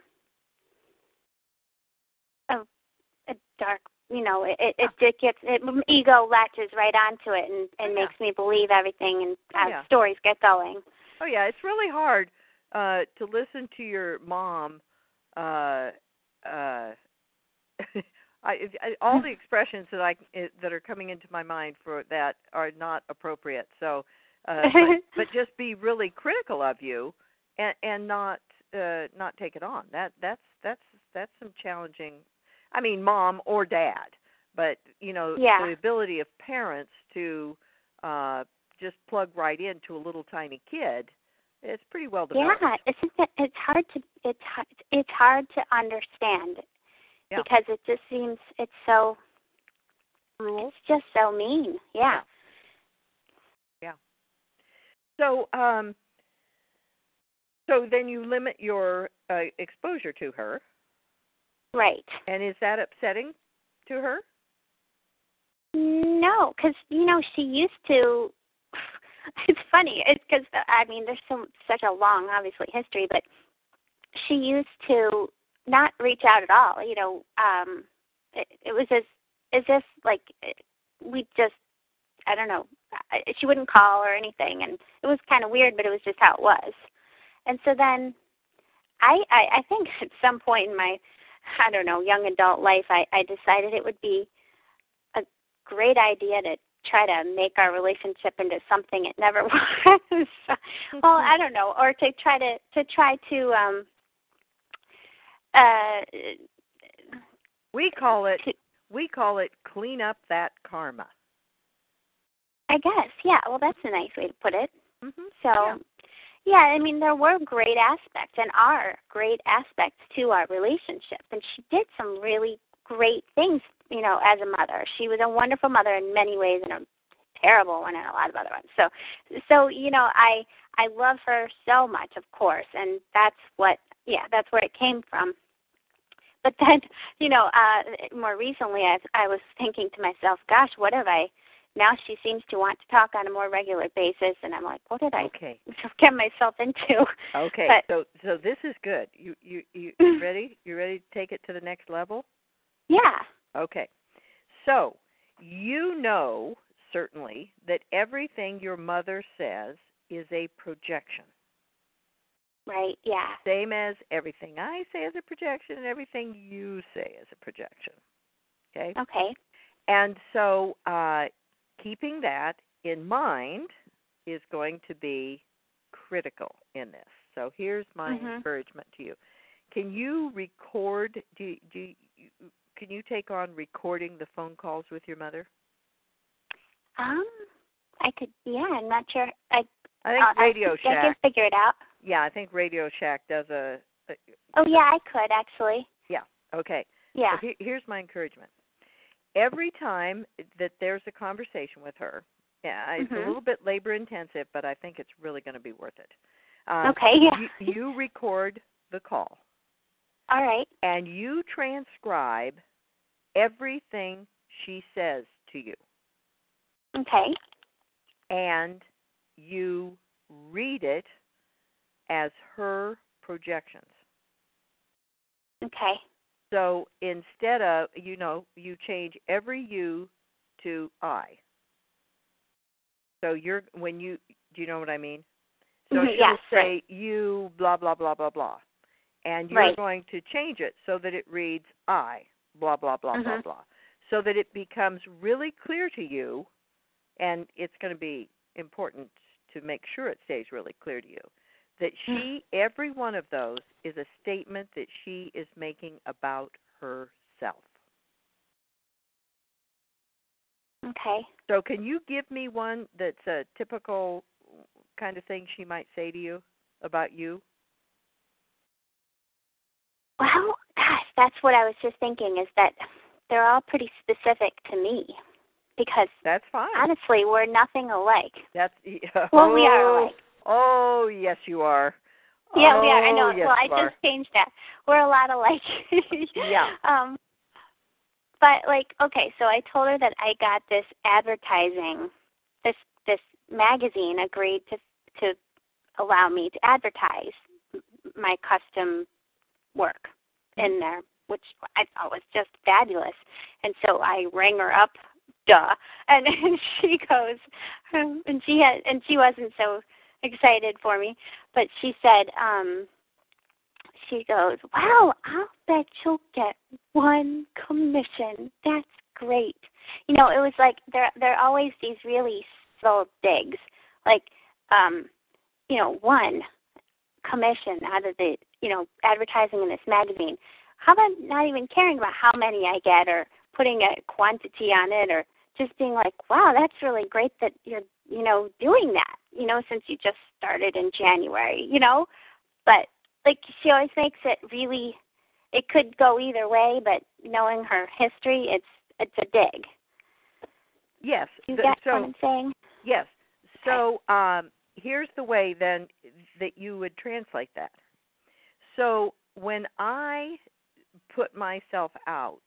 Speaker 6: a, a dark, you know, it it,
Speaker 4: Yeah.
Speaker 6: it gets it, ego latches right onto it and, and
Speaker 4: Oh, yeah.
Speaker 6: makes me believe everything, and
Speaker 4: Oh,
Speaker 6: as
Speaker 4: yeah.
Speaker 6: stories get going.
Speaker 4: Oh yeah, it's really hard uh, to listen to your mom. Uh, uh, I, I, all the expressions that I it, that are coming into my mind for that are not appropriate. So, uh, but, but just be really critical of you, and and not uh, not take it on. That that's that's that's some challenging. I mean, mom or dad, but you know,
Speaker 6: Yeah.
Speaker 4: the ability of parents to uh, just plug right into a little tiny kid, it's pretty well developed.
Speaker 6: Yeah, isn't it? It's hard to it's hard, it's hard to understand
Speaker 4: Yeah.
Speaker 6: because it just seems it's so
Speaker 4: Cruel.
Speaker 6: it's just so mean. Yeah.
Speaker 4: Yeah. So, um, so then you limit your uh, exposure to her,
Speaker 6: Right.
Speaker 4: and is that upsetting to her?
Speaker 6: No, because you know she used to. It's funny. It's because I mean there's so such a long, obviously, history, but she used to not reach out at all. You know, um, it, it was as as if like we just I don't know. She wouldn't call or anything, and it was kind of weird, but it was just how it was. And so then, I I, I think at some point in my I don't know young adult life, I, I decided it would be a great idea to try to make our relationship into something it never was. Well, I don't know, or to try to to try to um uh
Speaker 4: We call it
Speaker 6: to,
Speaker 4: we call it clean up that karma.
Speaker 6: I guess, yeah. Well, that's a nice way to put it.
Speaker 4: Mm-hmm.
Speaker 6: So,
Speaker 4: Yeah.
Speaker 6: yeah, I mean, there were great aspects and are great aspects to our relationship, and she did some really great things, you know, as a mother. She was a wonderful mother in many ways and a terrible one in a lot of other ones. So, so you know, I I love her so much, of course, and that's what, yeah, that's where it came from. But then, you know, uh, more recently, I, I was thinking to myself, gosh, what have I, now she seems to want to talk on a more regular basis, and I'm like, what did I
Speaker 4: Okay.
Speaker 6: get myself into?
Speaker 4: Okay.
Speaker 6: But,
Speaker 4: so so this is good. You you you you ready? You ready to take it to the next level?
Speaker 6: yeah.
Speaker 4: Okay. So, you know certainly that everything your mother says is a projection.
Speaker 6: Right, yeah.
Speaker 4: Same as everything I say is a projection and everything you say is a projection. Okay?
Speaker 6: Okay.
Speaker 4: And so, uh, keeping that in mind is going to be critical in this. So, here's my
Speaker 6: Mm-hmm.
Speaker 4: encouragement to you. Can you record, do you, do you, can you take on recording the phone calls with your mother?
Speaker 6: Um, I could, yeah, I'm not sure. I,
Speaker 4: I think
Speaker 6: uh,
Speaker 4: Radio
Speaker 6: I,
Speaker 4: Shack.
Speaker 6: I can figure it out.
Speaker 4: Yeah, I think Radio Shack does a. a
Speaker 6: Oh, yeah, I could, actually.
Speaker 4: yeah. Okay.
Speaker 6: Yeah.
Speaker 4: So he, here's my encouragement. Every time that there's a conversation with her, yeah, it's
Speaker 6: Mm-hmm.
Speaker 4: a little bit labor intensive, but I think it's really going to be worth it. Um,
Speaker 6: Okay, yeah.
Speaker 4: You, you record the call,
Speaker 6: All right.
Speaker 4: and you transcribe everything she says to you,
Speaker 6: Okay.
Speaker 4: and you read it as her projections.
Speaker 6: Okay.
Speaker 4: So instead of, you know, you change every you to I. So you're, when you, do you know what I mean? So
Speaker 6: Mhm,
Speaker 4: she'll
Speaker 6: yes,
Speaker 4: say
Speaker 6: right.
Speaker 4: you blah, blah, blah, blah, blah. And you're
Speaker 6: Right.
Speaker 4: going to change it so that it reads I, blah, blah, blah,
Speaker 6: Mhm.
Speaker 4: blah, blah. So that it becomes really clear to you, and it's going to be important to make sure it stays really clear to you, that she, every one of those is a statement that she is making about herself.
Speaker 6: Okay.
Speaker 4: So can you give me one that's a typical kind of thing she might say to you about you?
Speaker 6: Well, gosh, that's what I was just thinking, is that they're all pretty specific to me. because
Speaker 4: that's fine.
Speaker 6: Honestly, we're nothing alike.
Speaker 4: That's
Speaker 6: well,
Speaker 4: oh,
Speaker 6: we are alike.
Speaker 4: Oh, yes, you are.
Speaker 6: Yeah,
Speaker 4: oh,
Speaker 6: we are. I know.
Speaker 4: Yes,
Speaker 6: well, I
Speaker 4: are.
Speaker 6: just changed that. We're a lot alike.
Speaker 4: yeah.
Speaker 6: Um, but like, okay, so I told her that I got this advertising. This this magazine agreed to to allow me to advertise my custom work in there, which I thought was just fabulous. And so I rang her up, duh, and, and she goes, um, and she had, and she wasn't so excited for me, but she said, um, she goes, wow, I'll bet you'll get one commission. That's great. You know, it was like there there are always these really subtle digs, like, um, you know, one commission out of the, you know, advertising in this magazine. How about not even caring about how many I get or putting a quantity on it, or just being like, wow, that's really great that you're, you know, doing that, you know, since you just started in January, you know. But, like, she always makes it really, it could go either way, but knowing her history, it's it's a dig.
Speaker 4: Yes.
Speaker 6: You
Speaker 4: the,
Speaker 6: get
Speaker 4: so,
Speaker 6: what I'm saying?
Speaker 4: Yes. So um, here's the way, then, that you would translate that. So when I put myself out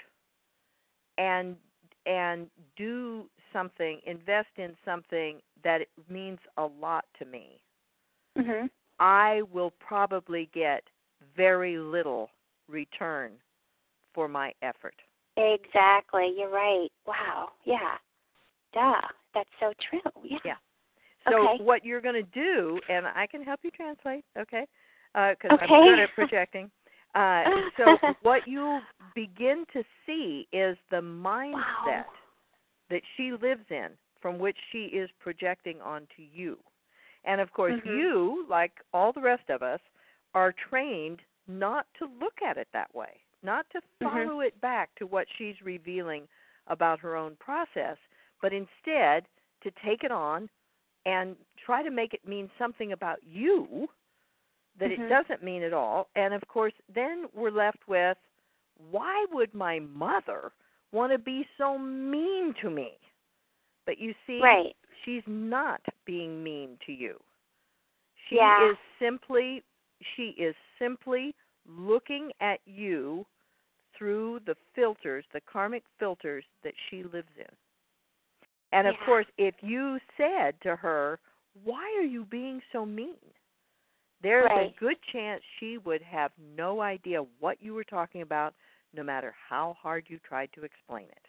Speaker 4: and and do something, invest in something that means a lot to me,
Speaker 6: mm-hmm.
Speaker 4: I will probably get very little return for my effort.
Speaker 6: Exactly. You're right. Wow. Yeah. Duh. That's so true. Yeah.
Speaker 4: Yeah. So
Speaker 6: okay.
Speaker 4: what you're going to do, and I can help you translate, okay? Because uh,
Speaker 6: okay.
Speaker 4: I'm good at projecting. Uh, so what you'll begin to see is the mindset
Speaker 6: wow.
Speaker 4: that she lives in, from which she is projecting onto you. And, of course,
Speaker 6: mm-hmm.
Speaker 4: you, like all the rest of us, are trained not to look at it that way, not to follow
Speaker 6: mm-hmm.
Speaker 4: it back to what she's revealing about her own process, but instead to take it on and try to make it mean something about you that
Speaker 6: mm-hmm.
Speaker 4: it doesn't mean at all. And, of course, then we're left with, why would my mother want to be so mean to me? But you see,
Speaker 6: right.
Speaker 4: she's not being mean to you. She
Speaker 6: yeah.
Speaker 4: is simply she is simply looking at you through the filters, the karmic filters that she lives in. And, of
Speaker 6: yeah.
Speaker 4: course, if you said to her, why are you being so mean? There's
Speaker 6: right.
Speaker 4: a good chance she would have no idea what you were talking about, no matter how hard you tried to explain it.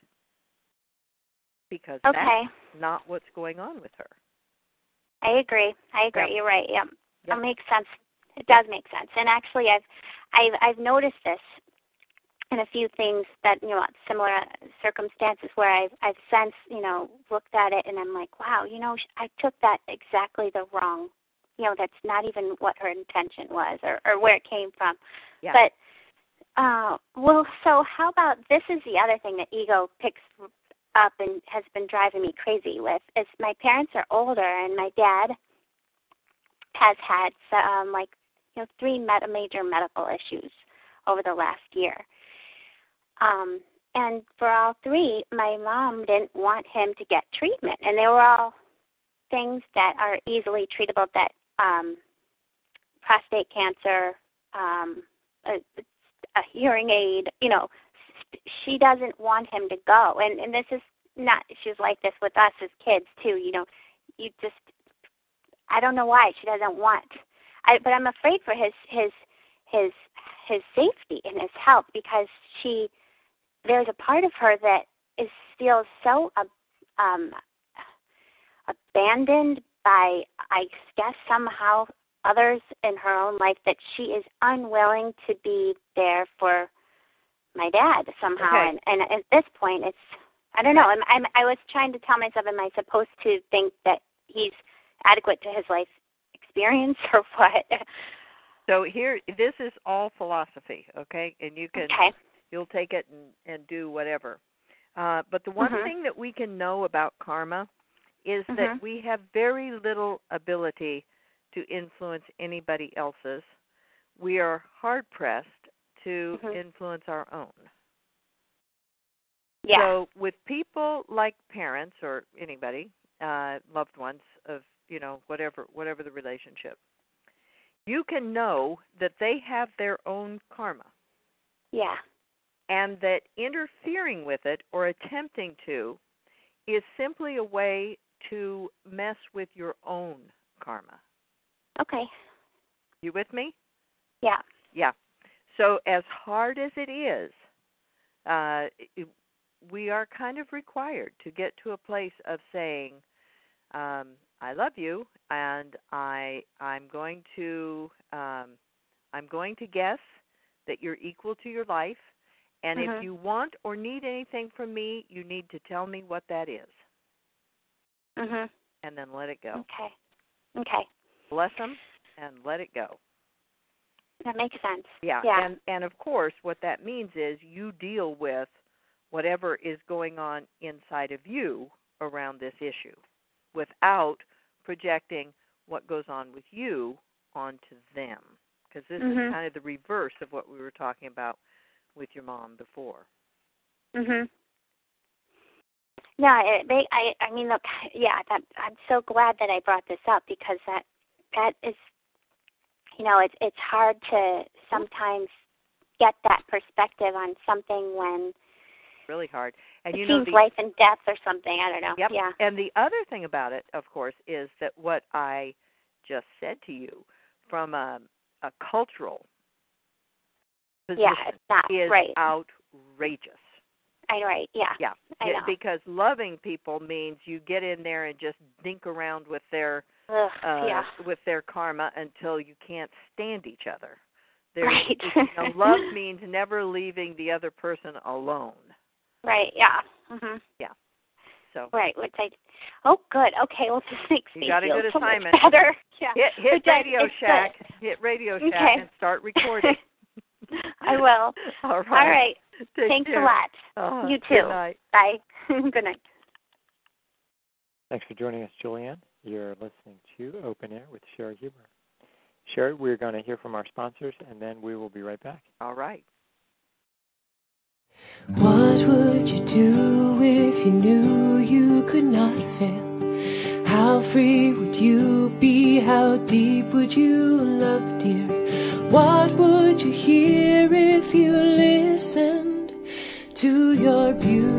Speaker 4: Because
Speaker 6: okay.
Speaker 4: that's not what's going on with her.
Speaker 6: I agree. I agree.
Speaker 4: Yep.
Speaker 6: You're right. Yeah.
Speaker 4: Yep.
Speaker 6: It makes sense. It does make sense. And actually, I've, I've, I've noticed this in a few things that, you know, similar circumstances where I've, I've since, you know, looked at it and I'm like, wow, you know, I took that exactly the wrong, you know, that's not even what her intention was or, or where it came from.
Speaker 4: Yeah.
Speaker 6: But, uh, well, so how about, this is the other thing that ego picks up and has been driving me crazy with, is my parents are older and my dad has had, um, like, you know, three med- major medical issues over the last year. Um, and for all three, my mom didn't want him to get treatment. And they were all things that are easily treatable, that um, prostate cancer, um, a, a hearing aid, you know. She doesn't want him to go. And, and this is not, she's like this with us as kids, too. You know, you just, I don't know why she doesn't want. I, but I'm afraid for his, his, his, his safety and his health, because she, there's a part of her that is feels so uh, um, abandoned by, I guess, somehow others in her own life, that she is unwilling to be there for my dad somehow.
Speaker 4: Okay.
Speaker 6: And, and at this point, it's, I don't know. I'm, I'm, I was trying to tell myself, am I supposed to think that he's adequate to his life experience or what?
Speaker 4: So here, this is all philosophy, okay? And you can,
Speaker 6: okay.
Speaker 4: you'll take it and, and do whatever. Uh, but the one
Speaker 6: mm-hmm.
Speaker 4: thing that we can know about karma is
Speaker 6: mm-hmm.
Speaker 4: that we have very little ability to influence anybody else's. We are hard-pressed to
Speaker 6: mm-hmm.
Speaker 4: influence our own.
Speaker 6: Yeah.
Speaker 4: So with people like parents or anybody, uh, loved ones of, you know, whatever whatever the relationship, you can know that they have their own karma.
Speaker 6: Yeah.
Speaker 4: And that interfering with it or attempting to is simply a way to mess with your own karma.
Speaker 6: Okay.
Speaker 4: You with me?
Speaker 6: Yeah.
Speaker 4: Yeah. So as hard as it is, uh, it, we are kind of required to get to a place of saying, um, I love you, and I, I'm going to, um, I'm going to guess that you're equal to your life, and
Speaker 6: mm-hmm.
Speaker 4: if you want or need anything from me, you need to tell me what that is.
Speaker 6: Mm-hmm.
Speaker 4: And then let it go.
Speaker 6: Okay. Okay.
Speaker 4: Bless them and let it go.
Speaker 6: That makes sense.
Speaker 4: Yeah.
Speaker 6: Yeah.
Speaker 4: And, and of course, what that means is you deal with whatever is going on inside of you around this issue without projecting what goes on with you onto them. Because this
Speaker 6: mm-hmm.
Speaker 4: is kind of the reverse of what we were talking about with your mom before.
Speaker 6: Mhm. Yeah, it, they, I, I mean, look, yeah, that, I'm so glad that I brought this up because that, that is, you know, it's it's hard to sometimes get that perspective on something when
Speaker 4: really hard, and
Speaker 6: it
Speaker 4: you
Speaker 6: seems
Speaker 4: know the,
Speaker 6: life and death or something. I don't know.
Speaker 4: Yep.
Speaker 6: Yeah.
Speaker 4: And the other thing about it, of course, is that what I just said to you from a, a cultural position
Speaker 6: yeah, it's not,
Speaker 4: is
Speaker 6: right.
Speaker 4: outrageous.
Speaker 6: I right, yeah.
Speaker 4: Yeah,
Speaker 6: I know.
Speaker 4: because loving people means you get in there and just dink around with their
Speaker 6: Ugh,
Speaker 4: uh,
Speaker 6: yeah.
Speaker 4: with their karma until you can't stand each other. There's,
Speaker 6: right.
Speaker 4: you know, love means never leaving the other person alone.
Speaker 6: Right. Yeah. Mhm.
Speaker 4: Yeah. So.
Speaker 6: Right. Which I. Oh, good. Okay. Well, this makes
Speaker 4: you
Speaker 6: me
Speaker 4: got a
Speaker 6: feel
Speaker 4: good
Speaker 6: so
Speaker 4: assignment.
Speaker 6: much better. Yeah.
Speaker 4: Hit, hit
Speaker 6: Which
Speaker 4: Radio
Speaker 6: I,
Speaker 4: Shack.
Speaker 6: Good.
Speaker 4: Hit Radio Shack
Speaker 6: okay.
Speaker 4: and start recording.
Speaker 6: I will.
Speaker 4: All right.
Speaker 6: All right.
Speaker 4: Take
Speaker 6: Thanks
Speaker 4: care.
Speaker 6: a lot.
Speaker 4: Uh,
Speaker 6: you too.
Speaker 4: Good night.
Speaker 6: Bye. Good night.
Speaker 1: Thanks for joining us, Julianne. You're listening to Open Air with Sherry Huber. Sherry, we're going to hear from our sponsors, and then we will be right back.
Speaker 4: All right.
Speaker 7: What would you do if you knew you could not fail? How free would you be? How deep would you love, dear? What would you hear if you listened to your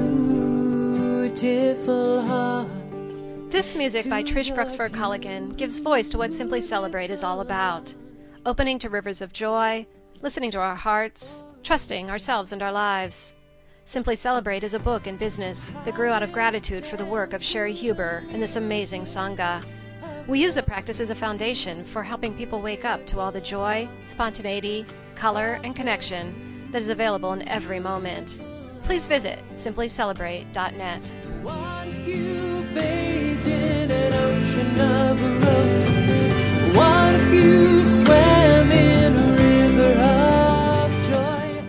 Speaker 7: beautiful heart?
Speaker 8: This music by Trish Bruxford Culligan gives voice to what Simply Celebrate is all about. Opening to rivers of joy, listening to our hearts, trusting ourselves and our lives. Simply Celebrate is a book and business that grew out of gratitude for the work of Sherry Huber and this amazing Sangha. We use the practice as a foundation for helping people wake up to all the joy, spontaneity, color, and connection that is available in every moment. Please visit simply celebrate dot net.
Speaker 7: What if you bathed in an ocean of roses? What if you swam in a river of joy?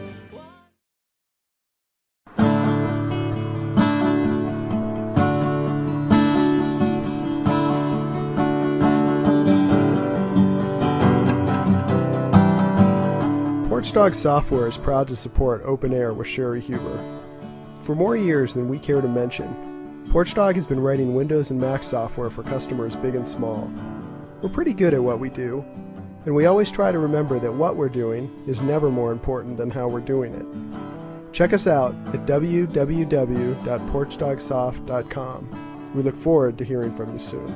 Speaker 9: Porch Dog Software is proud to support Open Air with Sherry Huber. For more years than we care to mention, Porch Dog has been writing Windows and Mac software for customers big and small. We're pretty good at what we do, and we always try to remember that what we're doing is never more important than how we're doing it. Check us out at w w w dot porch dog soft dot com. We look forward to hearing from you soon.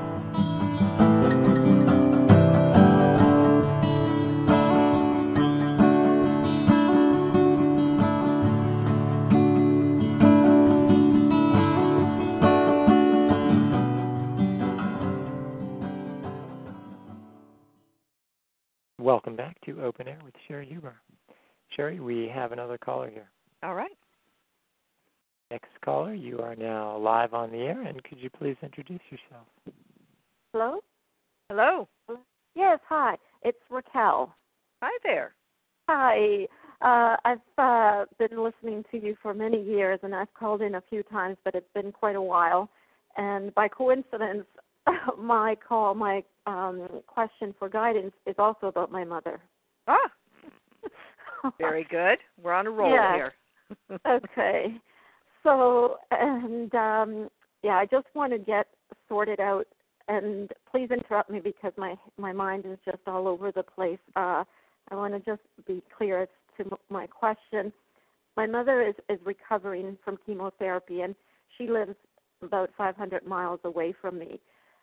Speaker 1: Welcome back to Open Air with Sherry Huber. Sherry, we have another caller here.
Speaker 4: All right.
Speaker 1: Next caller, you are now live on the air, and could you please introduce yourself?
Speaker 10: Hello?
Speaker 4: Hello.
Speaker 10: Yes, hi. It's Raquel.
Speaker 4: Hi there.
Speaker 10: Hi. Uh, I've uh, been listening to you for many years, and I've called in a few times, but it's been quite a while. And by coincidence, my call, my um, question for guidance is also about my mother.
Speaker 4: Ah, very good. We're on a roll
Speaker 10: yeah.
Speaker 4: here.
Speaker 10: Okay. so, and um, yeah, I just want to get sorted out. And please interrupt me because my, my mind is just all over the place. Uh, I want to just be clear as to my question. My mother is, is recovering from chemotherapy, and she lives about five hundred miles away from me.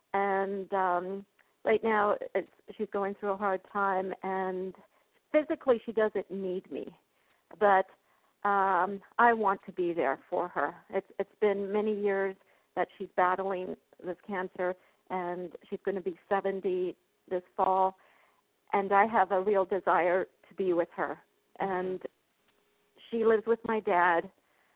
Speaker 10: And um, right now, it's, she's going through a hard time, and physically she doesn't need me. But um, I want to be there for her. It's, it's been many years that she's battling this cancer, and she's going to be seventy this fall, and I have a real desire to be with her. And she lives with my dad,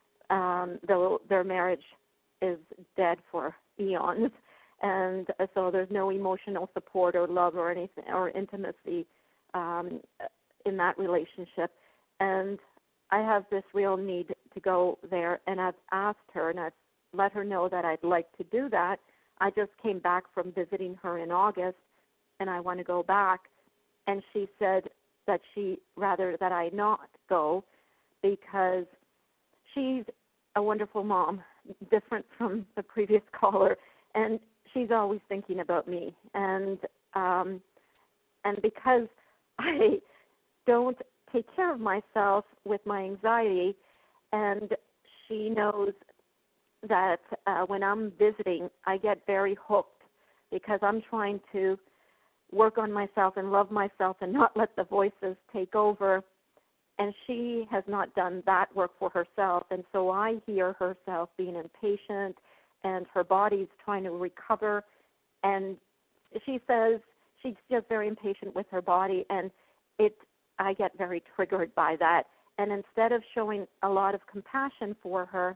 Speaker 10: um, though their marriage is dead for eons, and so there's no emotional support or love or anything or intimacy um, in that relationship. And I have this real need to go there, and I've asked her, and I've let her know that I'd like to do that. I just came back from visiting her in August, and I want to go back. And she said that she rather that I not go because she's a wonderful mom, different from the previous caller, and she's always thinking about me. And um, and because I don't take care of myself with my anxiety, and she knows that uh, when I'm visiting, I get very hooked because I'm trying to work on myself and love myself and not let the voices take over. And she has not done that work for herself. And so I hear herself being impatient, and her body's trying to recover. And she says she's just very impatient with her body, and it I get very triggered by that. And instead of showing a lot of compassion for her,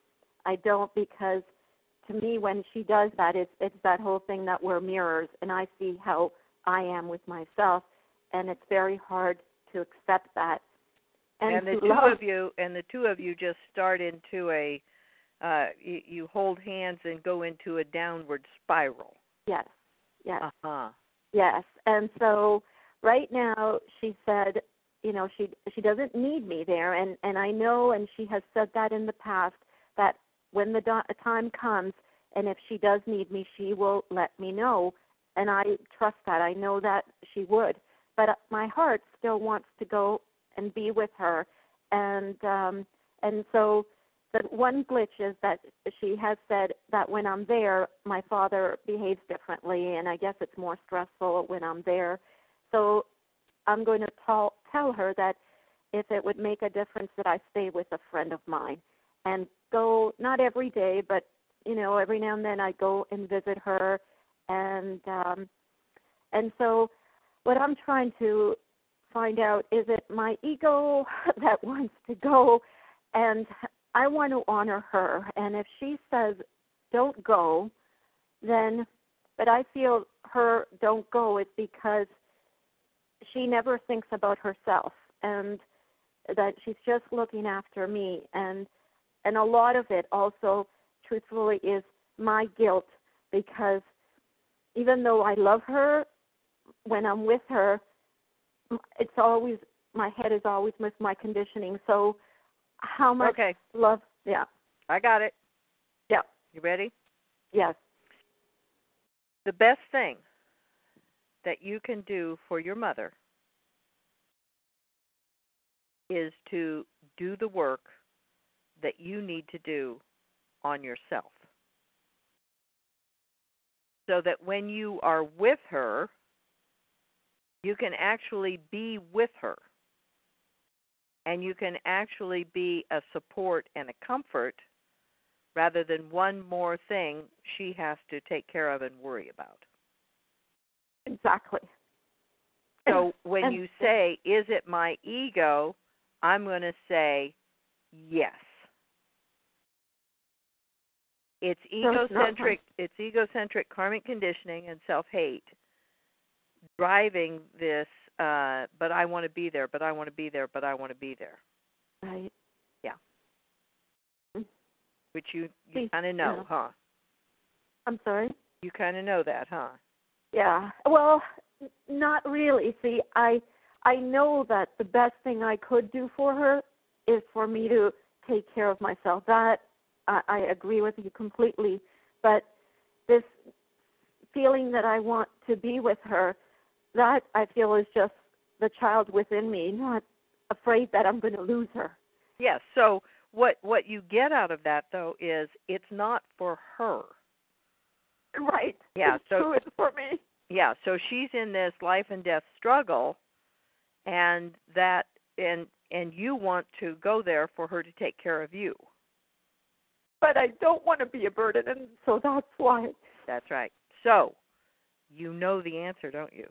Speaker 10: I don't, because to me when she does that, it's, it's that whole thing that we're mirrors, and I see how I am with myself, and it's very hard to accept that. And,
Speaker 4: and the two
Speaker 10: love,
Speaker 4: of you, and the two of you just start into a, uh, you, you hold hands and go into a downward spiral.
Speaker 10: Yes, yes,
Speaker 4: uh-huh.
Speaker 10: yes. And so right now she said, you know, she she doesn't need me there, and and I know, and she has said that in the past, that when the do- time comes, and if she does need me, she will let me know, and I trust that. I know that she would, but my heart still wants to go and be with her, and um, and so the one glitch is that she has said that when I'm there, my father behaves differently, and I guess it's more stressful when I'm there. So I'm going to tell tell her that if it would make a difference that I stay with a friend of mine and go, not every day, but, you know, every now and then I go and visit her. And um, and so what I'm trying to find out, is it my ego that wants to go? And I want to honor her. And if she says, don't go, then, but I feel her don't go is because she never thinks about herself, and that she's just looking after me. And and a lot of it also, truthfully, is my guilt, because even though I love her, when I'm with her, it's always, my head is always with my conditioning. So how much
Speaker 4: okay.
Speaker 10: love, yeah.
Speaker 4: I got it.
Speaker 10: Yeah.
Speaker 4: You ready?
Speaker 10: Yes.
Speaker 4: The best thing that you can do for your mother is to do the work that you need to do on yourself, so that when you are with her, you can actually be with her, and you can actually be a support and a comfort rather than one more thing she has to take care of and worry about.
Speaker 10: Exactly.
Speaker 4: So when
Speaker 10: and,
Speaker 4: you say, is it my ego, I'm going to say yes. It's egocentric, it's egocentric karmic conditioning and self-hate driving this, uh, but I want to be there, but I want to be there, but I want to be there.
Speaker 10: Right.
Speaker 4: Yeah. Which you, you kind of know, yeah. huh?
Speaker 10: I'm sorry?
Speaker 4: You kind of know that, huh?
Speaker 10: Yeah. Well, not really. See, I I know that the best thing I could do for her is for me to take care of myself. That I, I agree with you completely. But this feeling that I want to be with her, that I feel is just the child within me, not afraid that I'm going to lose her.
Speaker 4: Yes. So what what you get out of that, though, is it's not for her.
Speaker 10: Right.
Speaker 4: Yeah.
Speaker 10: It's
Speaker 4: so
Speaker 10: true, it's for me.
Speaker 4: Yeah. So she's in this life and death struggle, and that and and you want to go there for her to take care of you.
Speaker 10: But I don't want to be a burden, and so that's why.
Speaker 4: That's right. So you know the answer, don't you?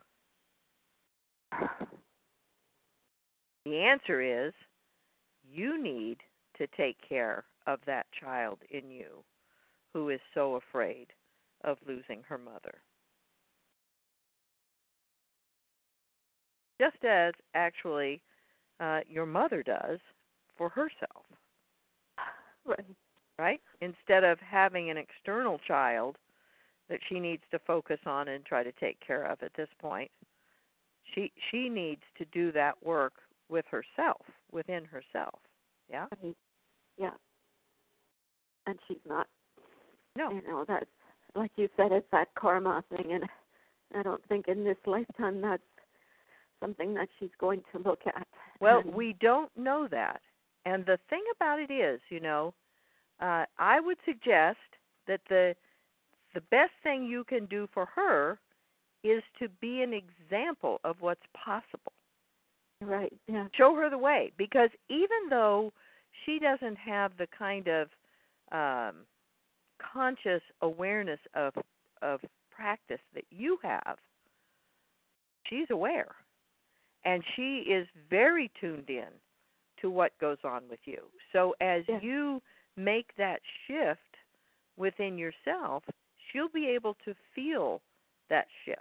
Speaker 4: The answer is you need to take care of that child in you who is so afraid of losing her mother. Just as actually uh, your mother does for herself.
Speaker 10: Right.
Speaker 4: Right? Instead of having an external child that she needs to focus on and try to take care of at this point, she she needs to do that work with herself, within herself. Yeah?
Speaker 10: Right. Yeah. And she's not.
Speaker 4: No.
Speaker 10: You know, that's, like you said, it's that karma thing, and I don't think in this lifetime that's something that she's going to look at.
Speaker 4: Well,
Speaker 10: and
Speaker 4: we don't know that. And the thing about it is, you know, uh, I would suggest that the the best thing you can do for her is to be an example of what's possible.
Speaker 10: Right, yeah.
Speaker 4: Show her the way, because even though she doesn't have the kind of um, conscious awareness of of practice that you have, she's aware, and she is very tuned in to what goes on with you. So as
Speaker 10: yeah.
Speaker 4: you make that shift within yourself, she'll be able to feel that shift.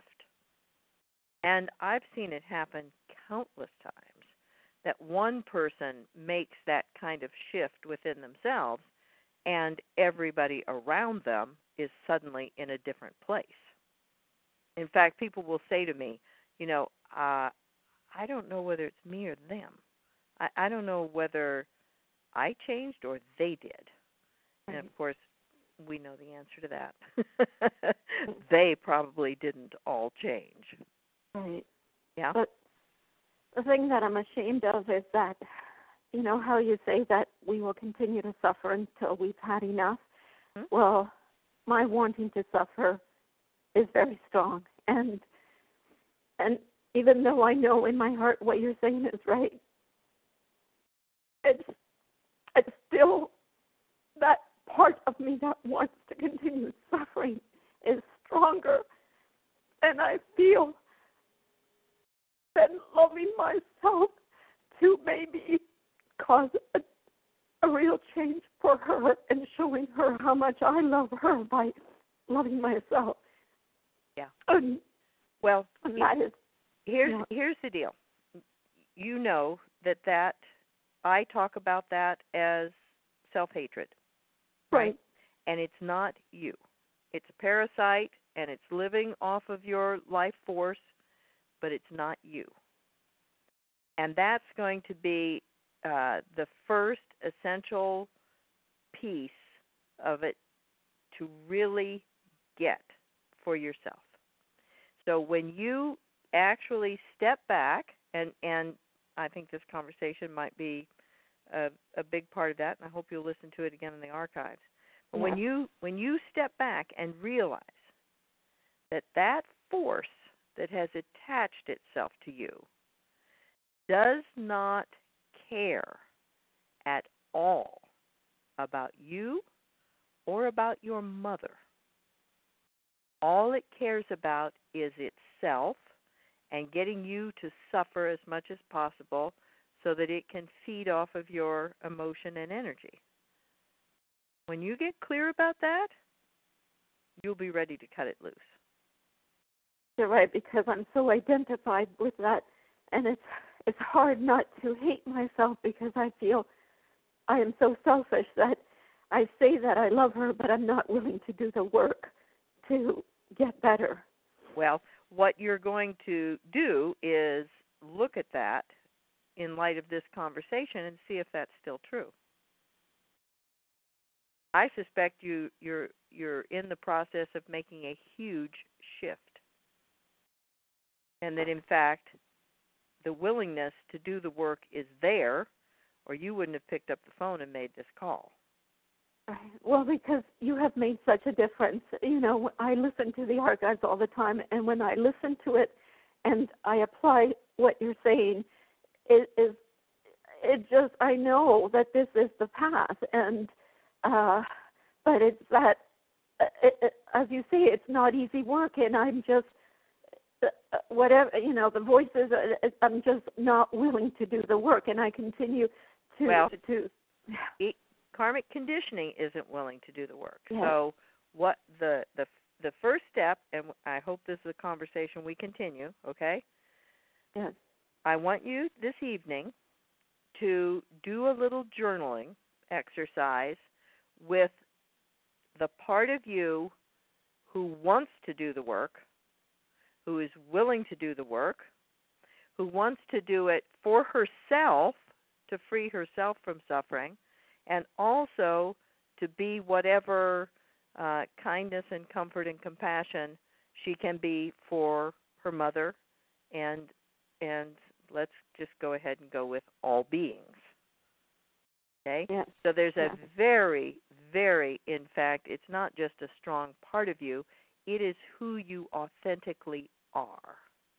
Speaker 4: And I've seen it happen countless times, that one person makes that kind of shift within themselves, and everybody around them is suddenly in a different place. In fact, people will say to me, you know, uh, I don't know whether it's me or them. I, I don't know whether I changed or they did.
Speaker 10: Right.
Speaker 4: And, of course, we know the answer to that. They probably didn't all change.
Speaker 10: Right.
Speaker 4: Yeah.
Speaker 10: But the thing that I'm ashamed of is that, you know, how you say that we will continue to suffer until we've had enough. Mm-hmm. Well, my wanting to suffer is very strong. And and even though I know in my heart what you're saying is right, it's it's still that part of me that wants to continue suffering is stronger. And I feel that loving myself to maybe cause a, a real change for her and showing her how much I love her by loving myself.
Speaker 4: Yeah.
Speaker 10: And,
Speaker 4: well,
Speaker 10: and that is,
Speaker 4: here's
Speaker 10: yeah.
Speaker 4: here's the deal. You know that that I talk about that as self-hatred.
Speaker 10: Right.
Speaker 4: Right. And it's not you. It's a parasite, and it's living off of your life force, but it's not you. And that's going to be uh, the first essential piece of it to really get for yourself. So when you actually step back, and, and I think this conversation might be a, a big part of that, and I hope you'll listen to it again in the archives. But
Speaker 10: yeah.
Speaker 4: when you when you step back and realize that that force that has attached itself to you does not care at all about you or about your mother. All it cares about is itself and getting you to suffer as much as possible so that it can feed off of your emotion and energy. When you get clear about that, you'll be ready to cut it loose.
Speaker 10: You're right, because I'm so identified with that, and it's it's hard not to hate myself because I feel I am so selfish that I say that I love her, but I'm not willing to do the work to get better.
Speaker 4: Well, what you're going to do is look at that in light of this conversation and see if that's still true. I suspect you you're you're in the process of making a huge shift. And that in fact the willingness to do the work is there, or you wouldn't have picked up the phone and made this call.
Speaker 10: Well, because you have made such a difference. You know, I listen to the archives all the time, and when I listen to it and I apply what you're saying, it is, it just, I know that this is the path. And, uh, but it's that, it, it, as you say, it's not easy work, and I'm just, whatever, you know, the voices, I'm just not willing to do the work, and I continue to,
Speaker 4: well,
Speaker 10: to, to
Speaker 4: it, karmic conditioning isn't willing to do the work.
Speaker 10: Yes.
Speaker 4: So what the, the the first step, and I hope this is a conversation we continue, okay?
Speaker 10: Yes.
Speaker 4: I want you this evening to do a little journaling exercise with the part of you who wants to do the work, who is willing to do the work, who wants to do it for herself to free herself from suffering, and also to be whatever uh, kindness and comfort and compassion she can be for her mother, and and let's just go ahead and go with all beings. Okay?
Speaker 10: Yeah.
Speaker 4: So there's a
Speaker 10: Yeah.
Speaker 4: very, very, in fact, it's not just a strong part of you, it is who you authentically are.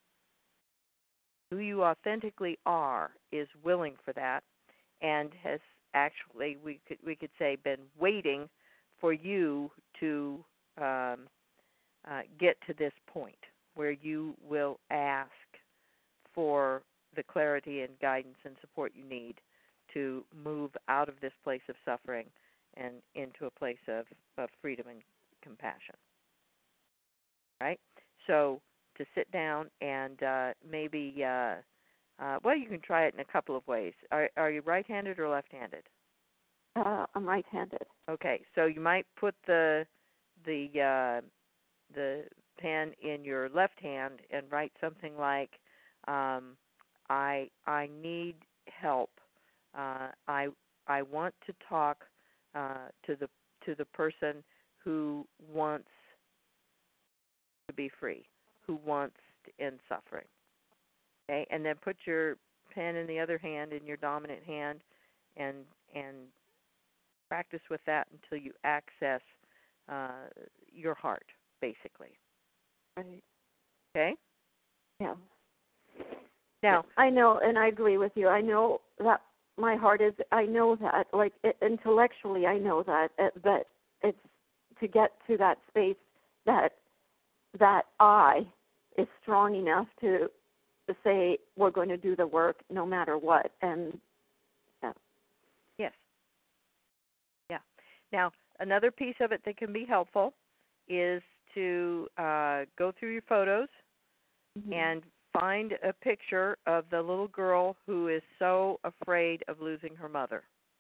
Speaker 4: Who you authentically are is willing for that, and has actually, we could we could say, been waiting for you to um, uh, get to this point where you will ask for the clarity and guidance and support you need to move out of this place of suffering and into a place of, of freedom and compassion. Right? So to sit down and uh, maybe, uh, uh, well, you can try it in a couple of ways. Are, are you right-handed or left-handed?
Speaker 10: Uh, I'm right-handed.
Speaker 4: Okay, so you might put the the uh, the pen in your left hand and write something like, um, "I I need help. Uh, I I want to talk uh, to the to the person who wants to be free, who wants to end suffering." Okay, and then put your pen in the other hand, in your dominant hand, and and practice with that until you access uh, your heart, basically.
Speaker 10: Right.
Speaker 4: Okay?
Speaker 10: Yeah.
Speaker 4: Now,
Speaker 10: I know, and I agree with you. I know that my heart is, I know that, like, it, intellectually I know that, uh, but it's to get to that space that that I is strong enough to, to say we're going to do the work no matter what. And yeah.
Speaker 4: Yes. Yeah. Now, another piece of it that can be helpful is to uh, go through your photos mm-hmm. and find a picture of the little girl who is so afraid of losing her mother.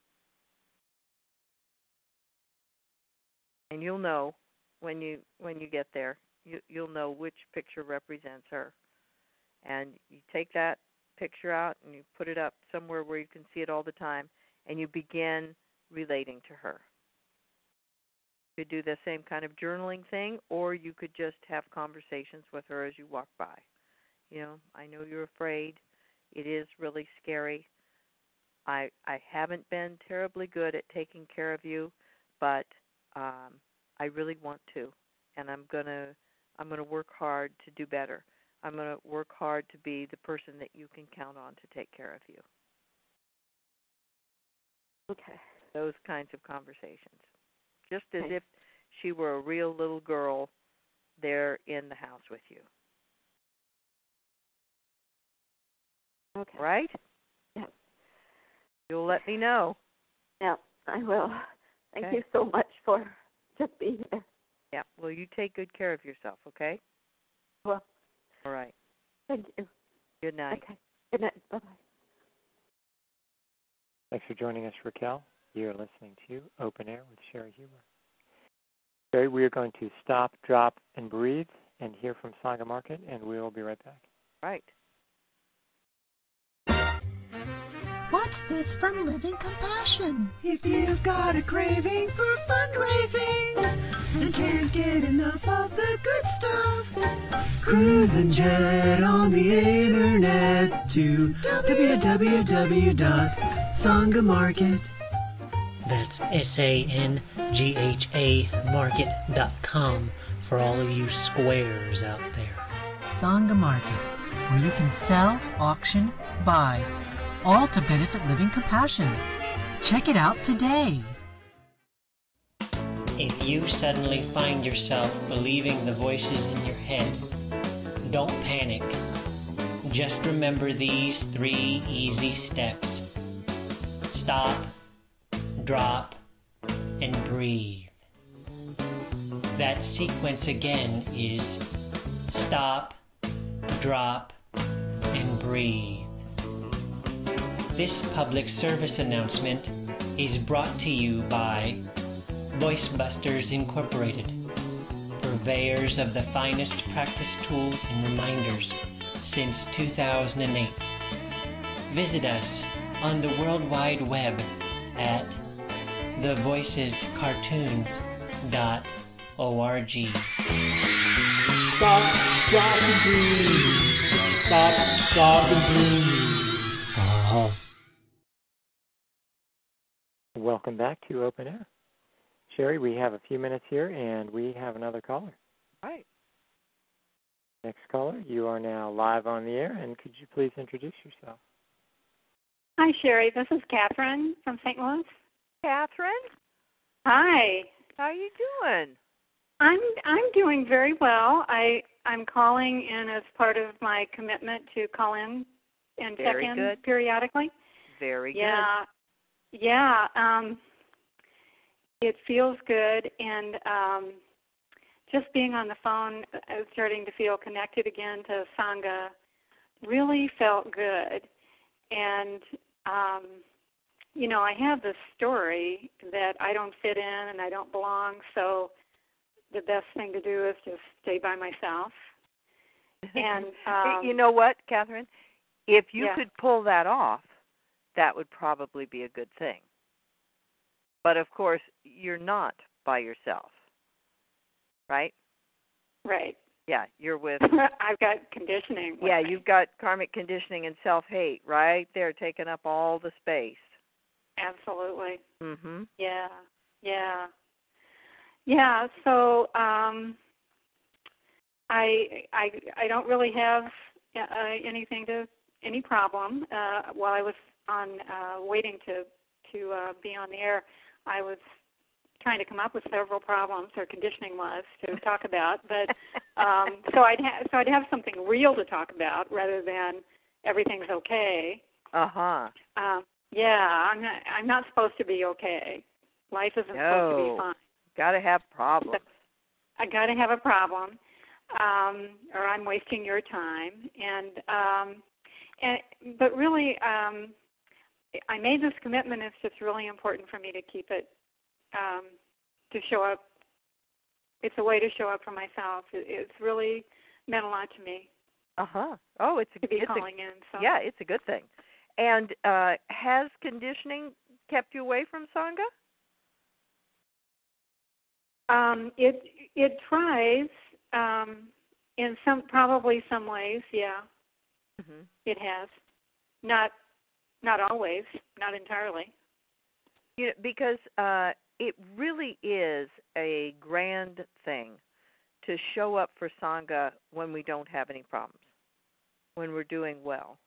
Speaker 4: And you'll know when you when you get there, you, you'll know which picture represents her. And you take that picture out and you put it up somewhere where you can see it all the time, and you begin relating to her. You could do the same kind of journaling thing, or you could just have conversations with her as you walk by. You know, I know you're afraid. It is really scary. I I haven't been terribly good at taking care of you, but um, I really want to, and I'm gonna I'm gonna work hard to do better. I'm gonna work hard to be the person that you can count on to take care of you.
Speaker 10: Okay.
Speaker 4: Those kinds of conversations, just as
Speaker 10: okay.
Speaker 4: if she were a real little girl there in the house with you.
Speaker 10: Okay.
Speaker 4: Right?
Speaker 10: Yeah.
Speaker 4: You'll let me know.
Speaker 10: Yeah, I will. Thank
Speaker 4: okay.
Speaker 10: you so much for just being there.
Speaker 4: Yeah. Well, you take good care of yourself, okay?
Speaker 10: Well.
Speaker 4: All right.
Speaker 10: Thank you.
Speaker 4: Good night.
Speaker 10: Okay. Good night. Bye-bye.
Speaker 1: Thanks for joining us, Raquel. You're listening to Open Air with Sherry Huber. Sherry, we are going to stop, drop, and breathe and hear from Saga Market, and we will be right back.
Speaker 4: Right.
Speaker 11: What's this from Living Compassion?
Speaker 7: If you've got a craving for fundraising and can't get enough of the good stuff, cruise and jet on the internet to w w w dot sangha market.
Speaker 12: That's S A N G H A market dot com for all of you squares out there.
Speaker 11: Sangha Market, where you can sell, auction, buy, all to benefit Living Compassion. Check it out today.
Speaker 12: If you suddenly find yourself believing the voices in your head, don't panic. Just remember these three easy steps. Stop, drop, and breathe. That sequence again is stop, drop, and breathe. This public service announcement is brought to you by VoiceBusters Incorporated, purveyors of the finest practice tools and reminders since two thousand eight. Visit us on the World Wide Web at the voices cartoons dot org.
Speaker 7: Stop, drop, and breathe. Stop, drop, and breathe.
Speaker 12: Uh-huh.
Speaker 1: Welcome back to Open Air. Sherry, we have a few minutes here, and we have another caller.
Speaker 4: Right.
Speaker 1: Next caller, you are now live on the air, and could you please introduce yourself?
Speaker 13: Hi, Sherry. This is Catherine from Saint Louis.
Speaker 4: Catherine?
Speaker 13: Hi.
Speaker 4: How you doing?
Speaker 13: I'm I'm doing very well. I I'm calling in as part of my commitment to call in and check
Speaker 4: Very
Speaker 13: in
Speaker 4: good.
Speaker 13: periodically.
Speaker 4: Very
Speaker 13: Yeah. Yeah. Um it feels good, and um just being on the phone, I was starting to feel connected again to Sangha. Really felt good. And um you know, I have this story that I don't fit in and I don't belong, so the best thing to do is just stay by myself. And um,
Speaker 4: you know what, Catherine? If you
Speaker 13: yeah.
Speaker 4: could pull that off, that would probably be a good thing. But of course, you're not by yourself, right?
Speaker 13: Right.
Speaker 4: Yeah, you're with.
Speaker 13: I've got conditioning.
Speaker 4: Yeah,
Speaker 13: me.
Speaker 4: you've got karmic conditioning and self-hate right there, taking up all the space.
Speaker 13: Absolutely.
Speaker 4: Mhm.
Speaker 13: Yeah. Yeah. Yeah. So um, I I I don't really have uh, anything to any problem. Uh, while I was on uh, waiting to to uh, be on the air, I was trying to come up with several problems, or conditioning was, to talk about. But um, so I'd ha- so I'd have something real to talk about rather than everything's okay.
Speaker 4: Uh-huh.
Speaker 13: Um, yeah, I'm not. I'm not supposed to be okay. Life isn't
Speaker 4: no.
Speaker 13: supposed to be fine.
Speaker 4: Got to have problems.
Speaker 13: So I got to have a problem, um, or I'm wasting your time. And um, and but really, um, I made this commitment. It's just really important for me to keep it. Um, to show up, it's a way to show up for myself. It, it's really meant a lot to me.
Speaker 4: Uh huh. Oh, it's a,
Speaker 13: to be
Speaker 4: it's
Speaker 13: calling
Speaker 4: a,
Speaker 13: in. So.
Speaker 4: Yeah, it's a good thing. And uh, has conditioning kept you away from Sangha?
Speaker 13: Um, it it tries um, in some probably some ways. Yeah,
Speaker 4: mm-hmm.
Speaker 13: It has. Not not always. Not entirely.
Speaker 4: You know, because uh, it really is a grand thing to show up for Sangha when we don't have any problems, when we're doing well.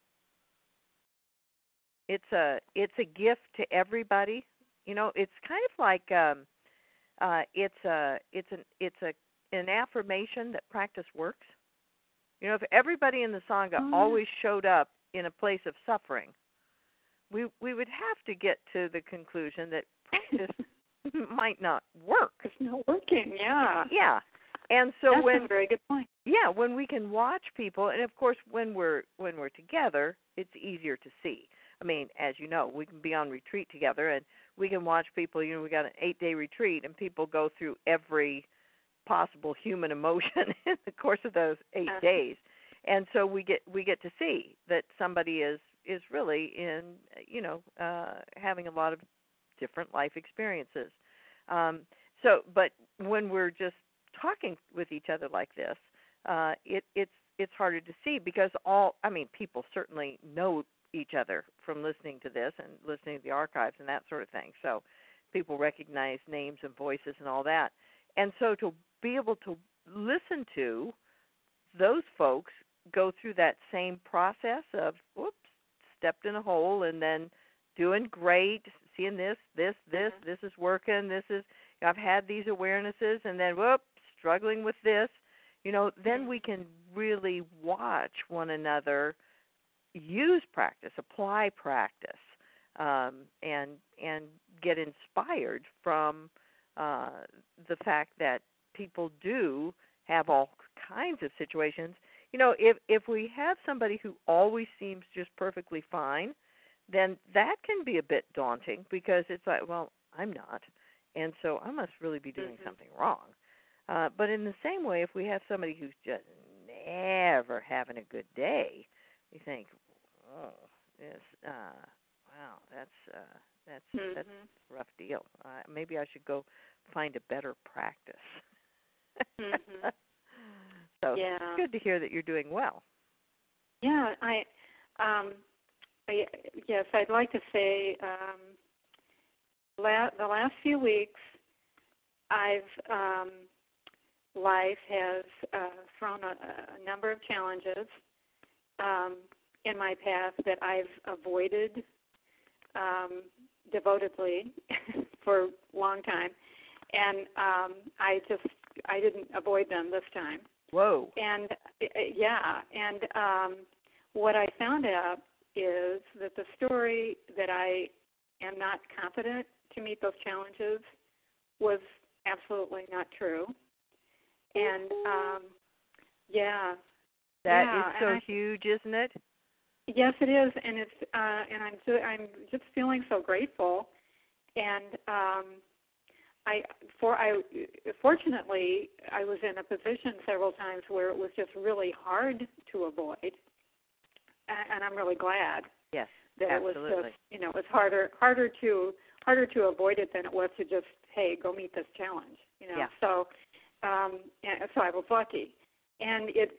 Speaker 4: It's a it's a gift to everybody. You know, it's kind of like um, uh, it's a it's an it's a an affirmation that practice works. You know, if everybody in the Sangha
Speaker 13: oh,
Speaker 4: always showed up in a place of suffering, we we would have to get to the conclusion that practice might not work.
Speaker 13: It's not working. Yeah.
Speaker 4: Yeah. And so
Speaker 13: That's
Speaker 4: when
Speaker 13: a very good point.
Speaker 4: Yeah, when we can watch people, and of course when we're when we're together, it's easier to see. I mean, as you know, we can be on retreat together, and we can watch people. You know, we got an eight-day retreat, and people go through every possible human emotion in the course of those eight
Speaker 13: uh,
Speaker 4: days, and so we get we get to see that somebody is is really in, you know, uh, having a lot of different life experiences. Um, so, but when we're just talking with each other like this, uh, it, it's it's harder to see because all, I mean, people certainly know each other from listening to this and listening to the archives and that sort of thing. So people recognize names and voices and all that. And so to be able to listen to those folks go through that same process of, whoops, stepped in a hole and then doing great, seeing this, this, this, mm-hmm. this is working, this is, I've had these awarenesses, and then, whoops, struggling with this, you know, then we can really watch one another use practice, apply practice, um, and and get inspired from uh, the fact that people do have all kinds of situations. You know, if if we have somebody who always seems just perfectly fine, then that can be a bit daunting because it's like, well, I'm not, and so I must really be doing mm-hmm. something wrong. Uh, but in the same way, if we have somebody who's just never having a good day, we think, oh, this, uh, wow, that's uh, that's mm-hmm. that's a rough deal. Uh, maybe I should go find a better practice. mm-hmm. So
Speaker 13: yeah.
Speaker 4: It's good to hear that you're doing well.
Speaker 13: Yeah, I, um, I yes, I'd like to say um, la- the last few weeks, I've um, life has uh, thrown a, a number of challenges um, in my path that I've avoided um, devotedly for a long time, and um, I just I didn't avoid them this time.
Speaker 4: Whoa!
Speaker 13: And uh, yeah, and um, what I found out is that the story that I am not competent to meet those challenges was absolutely not true. And um, yeah,
Speaker 4: that
Speaker 13: yeah,
Speaker 4: is so
Speaker 13: I,
Speaker 4: huge, isn't it?
Speaker 13: Yes, it is, and it's uh, and I'm ju- I'm just feeling so grateful, and um, I for I fortunately I was in a position several times where it was just really hard to avoid, and, and I'm really glad.
Speaker 4: Yes,
Speaker 13: that
Speaker 4: absolutely.
Speaker 13: it was just you know it was harder harder to harder to avoid it than it was to just hey go meet this challenge you know
Speaker 4: yeah.
Speaker 13: so um, and so I was lucky, and it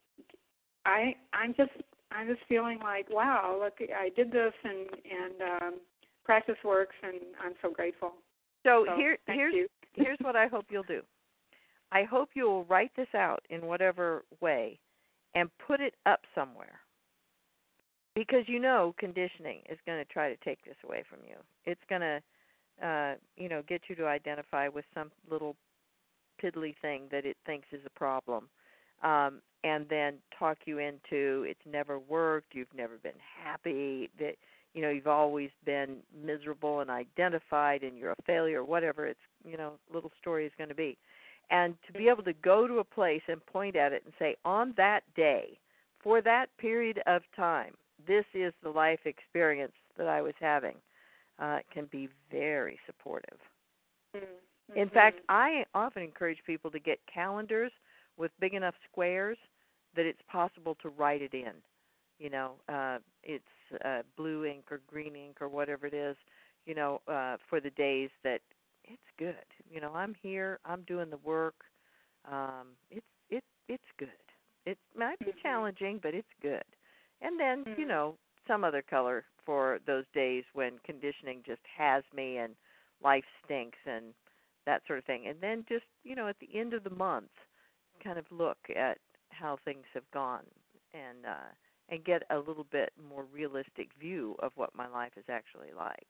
Speaker 13: I I'm just. I'm just feeling like, wow, look, I did this, and and um, practice works, and I'm so grateful.
Speaker 4: So,
Speaker 13: so
Speaker 4: here, here's
Speaker 13: you.
Speaker 4: here's what I hope you'll do. I hope you'll write this out in whatever way, and put it up somewhere. Because you know, conditioning is going to try to take this away from you. It's going to, uh, you know, get you to identify with some little piddly thing that it thinks is a problem. Um, and then talk you into it's never worked, you've never been happy, that you know you've always been miserable and identified, and you're a failure, whatever its you know little story is going to be, and to be able to go to a place and point at it and say, on that day, for that period of time, this is the life experience that I was having, uh, can be very supportive. Mm-hmm. In fact, I often encourage people to get calendars with big enough squares that it's possible to write it in. You know, uh, it's uh, blue ink or green ink or whatever it is, you know, uh, for the days that it's good. You know, I'm here, I'm doing the work. Um, it's it it's good. It might be challenging, but it's good. And then, mm-hmm. you know, some other color for those days when conditioning just has me and life stinks and that sort of thing. And then just, you know, at the end of the month, kind of look at how things have gone and uh, and get a little bit more realistic view of what my life is actually like.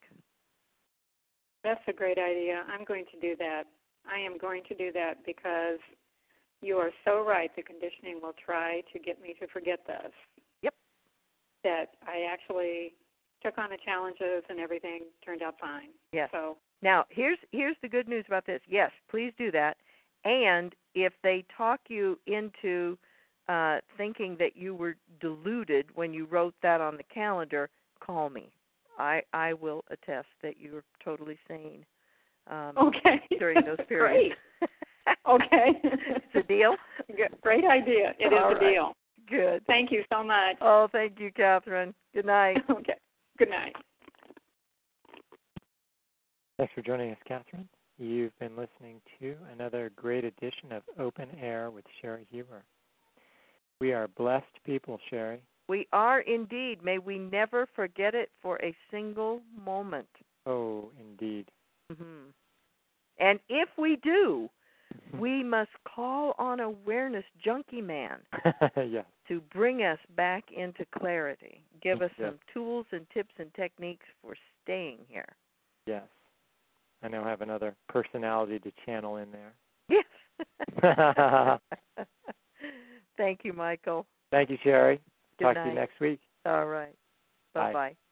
Speaker 13: That's a great idea. I'm going to do that. I am going to do that because you are so right. The conditioning will try to get me to forget this.
Speaker 4: Yep.
Speaker 13: That I actually took on the challenges and everything turned out fine.
Speaker 4: Yes.
Speaker 13: So
Speaker 4: now here's here's the good news about this. Yes, please do that. And if they talk you into uh, thinking that you were deluded when you wrote that on the calendar, call me. I I will attest that you were totally sane um,
Speaker 13: okay.
Speaker 4: during those periods.
Speaker 13: Great. Okay.
Speaker 4: It's a deal?
Speaker 13: Great idea. It
Speaker 4: All
Speaker 13: is a
Speaker 4: right.
Speaker 13: deal.
Speaker 4: Good.
Speaker 13: Thank you so much.
Speaker 4: Oh, thank you, Catherine. Good night.
Speaker 13: Okay. Good night.
Speaker 1: Thanks for joining us, Catherine. You've been listening to another great edition of Open Air with Sherry Huber. We are blessed people, Sherry.
Speaker 4: We are indeed. May we never forget it for a single moment.
Speaker 1: Oh, indeed.
Speaker 4: Mm-hmm. And if we do, we must call on Awareness Junkie Man
Speaker 1: yes.
Speaker 4: to bring us back into clarity. Give us
Speaker 1: yes.
Speaker 4: some tools and tips and techniques for staying here.
Speaker 1: Yes. I now have another personality to channel in there.
Speaker 4: Yes. Thank you, Michael.
Speaker 1: Thank you, Sherry.
Speaker 4: Good
Speaker 1: Talk
Speaker 4: night.
Speaker 1: to you next week.
Speaker 4: All right. Bye-bye.
Speaker 1: Bye.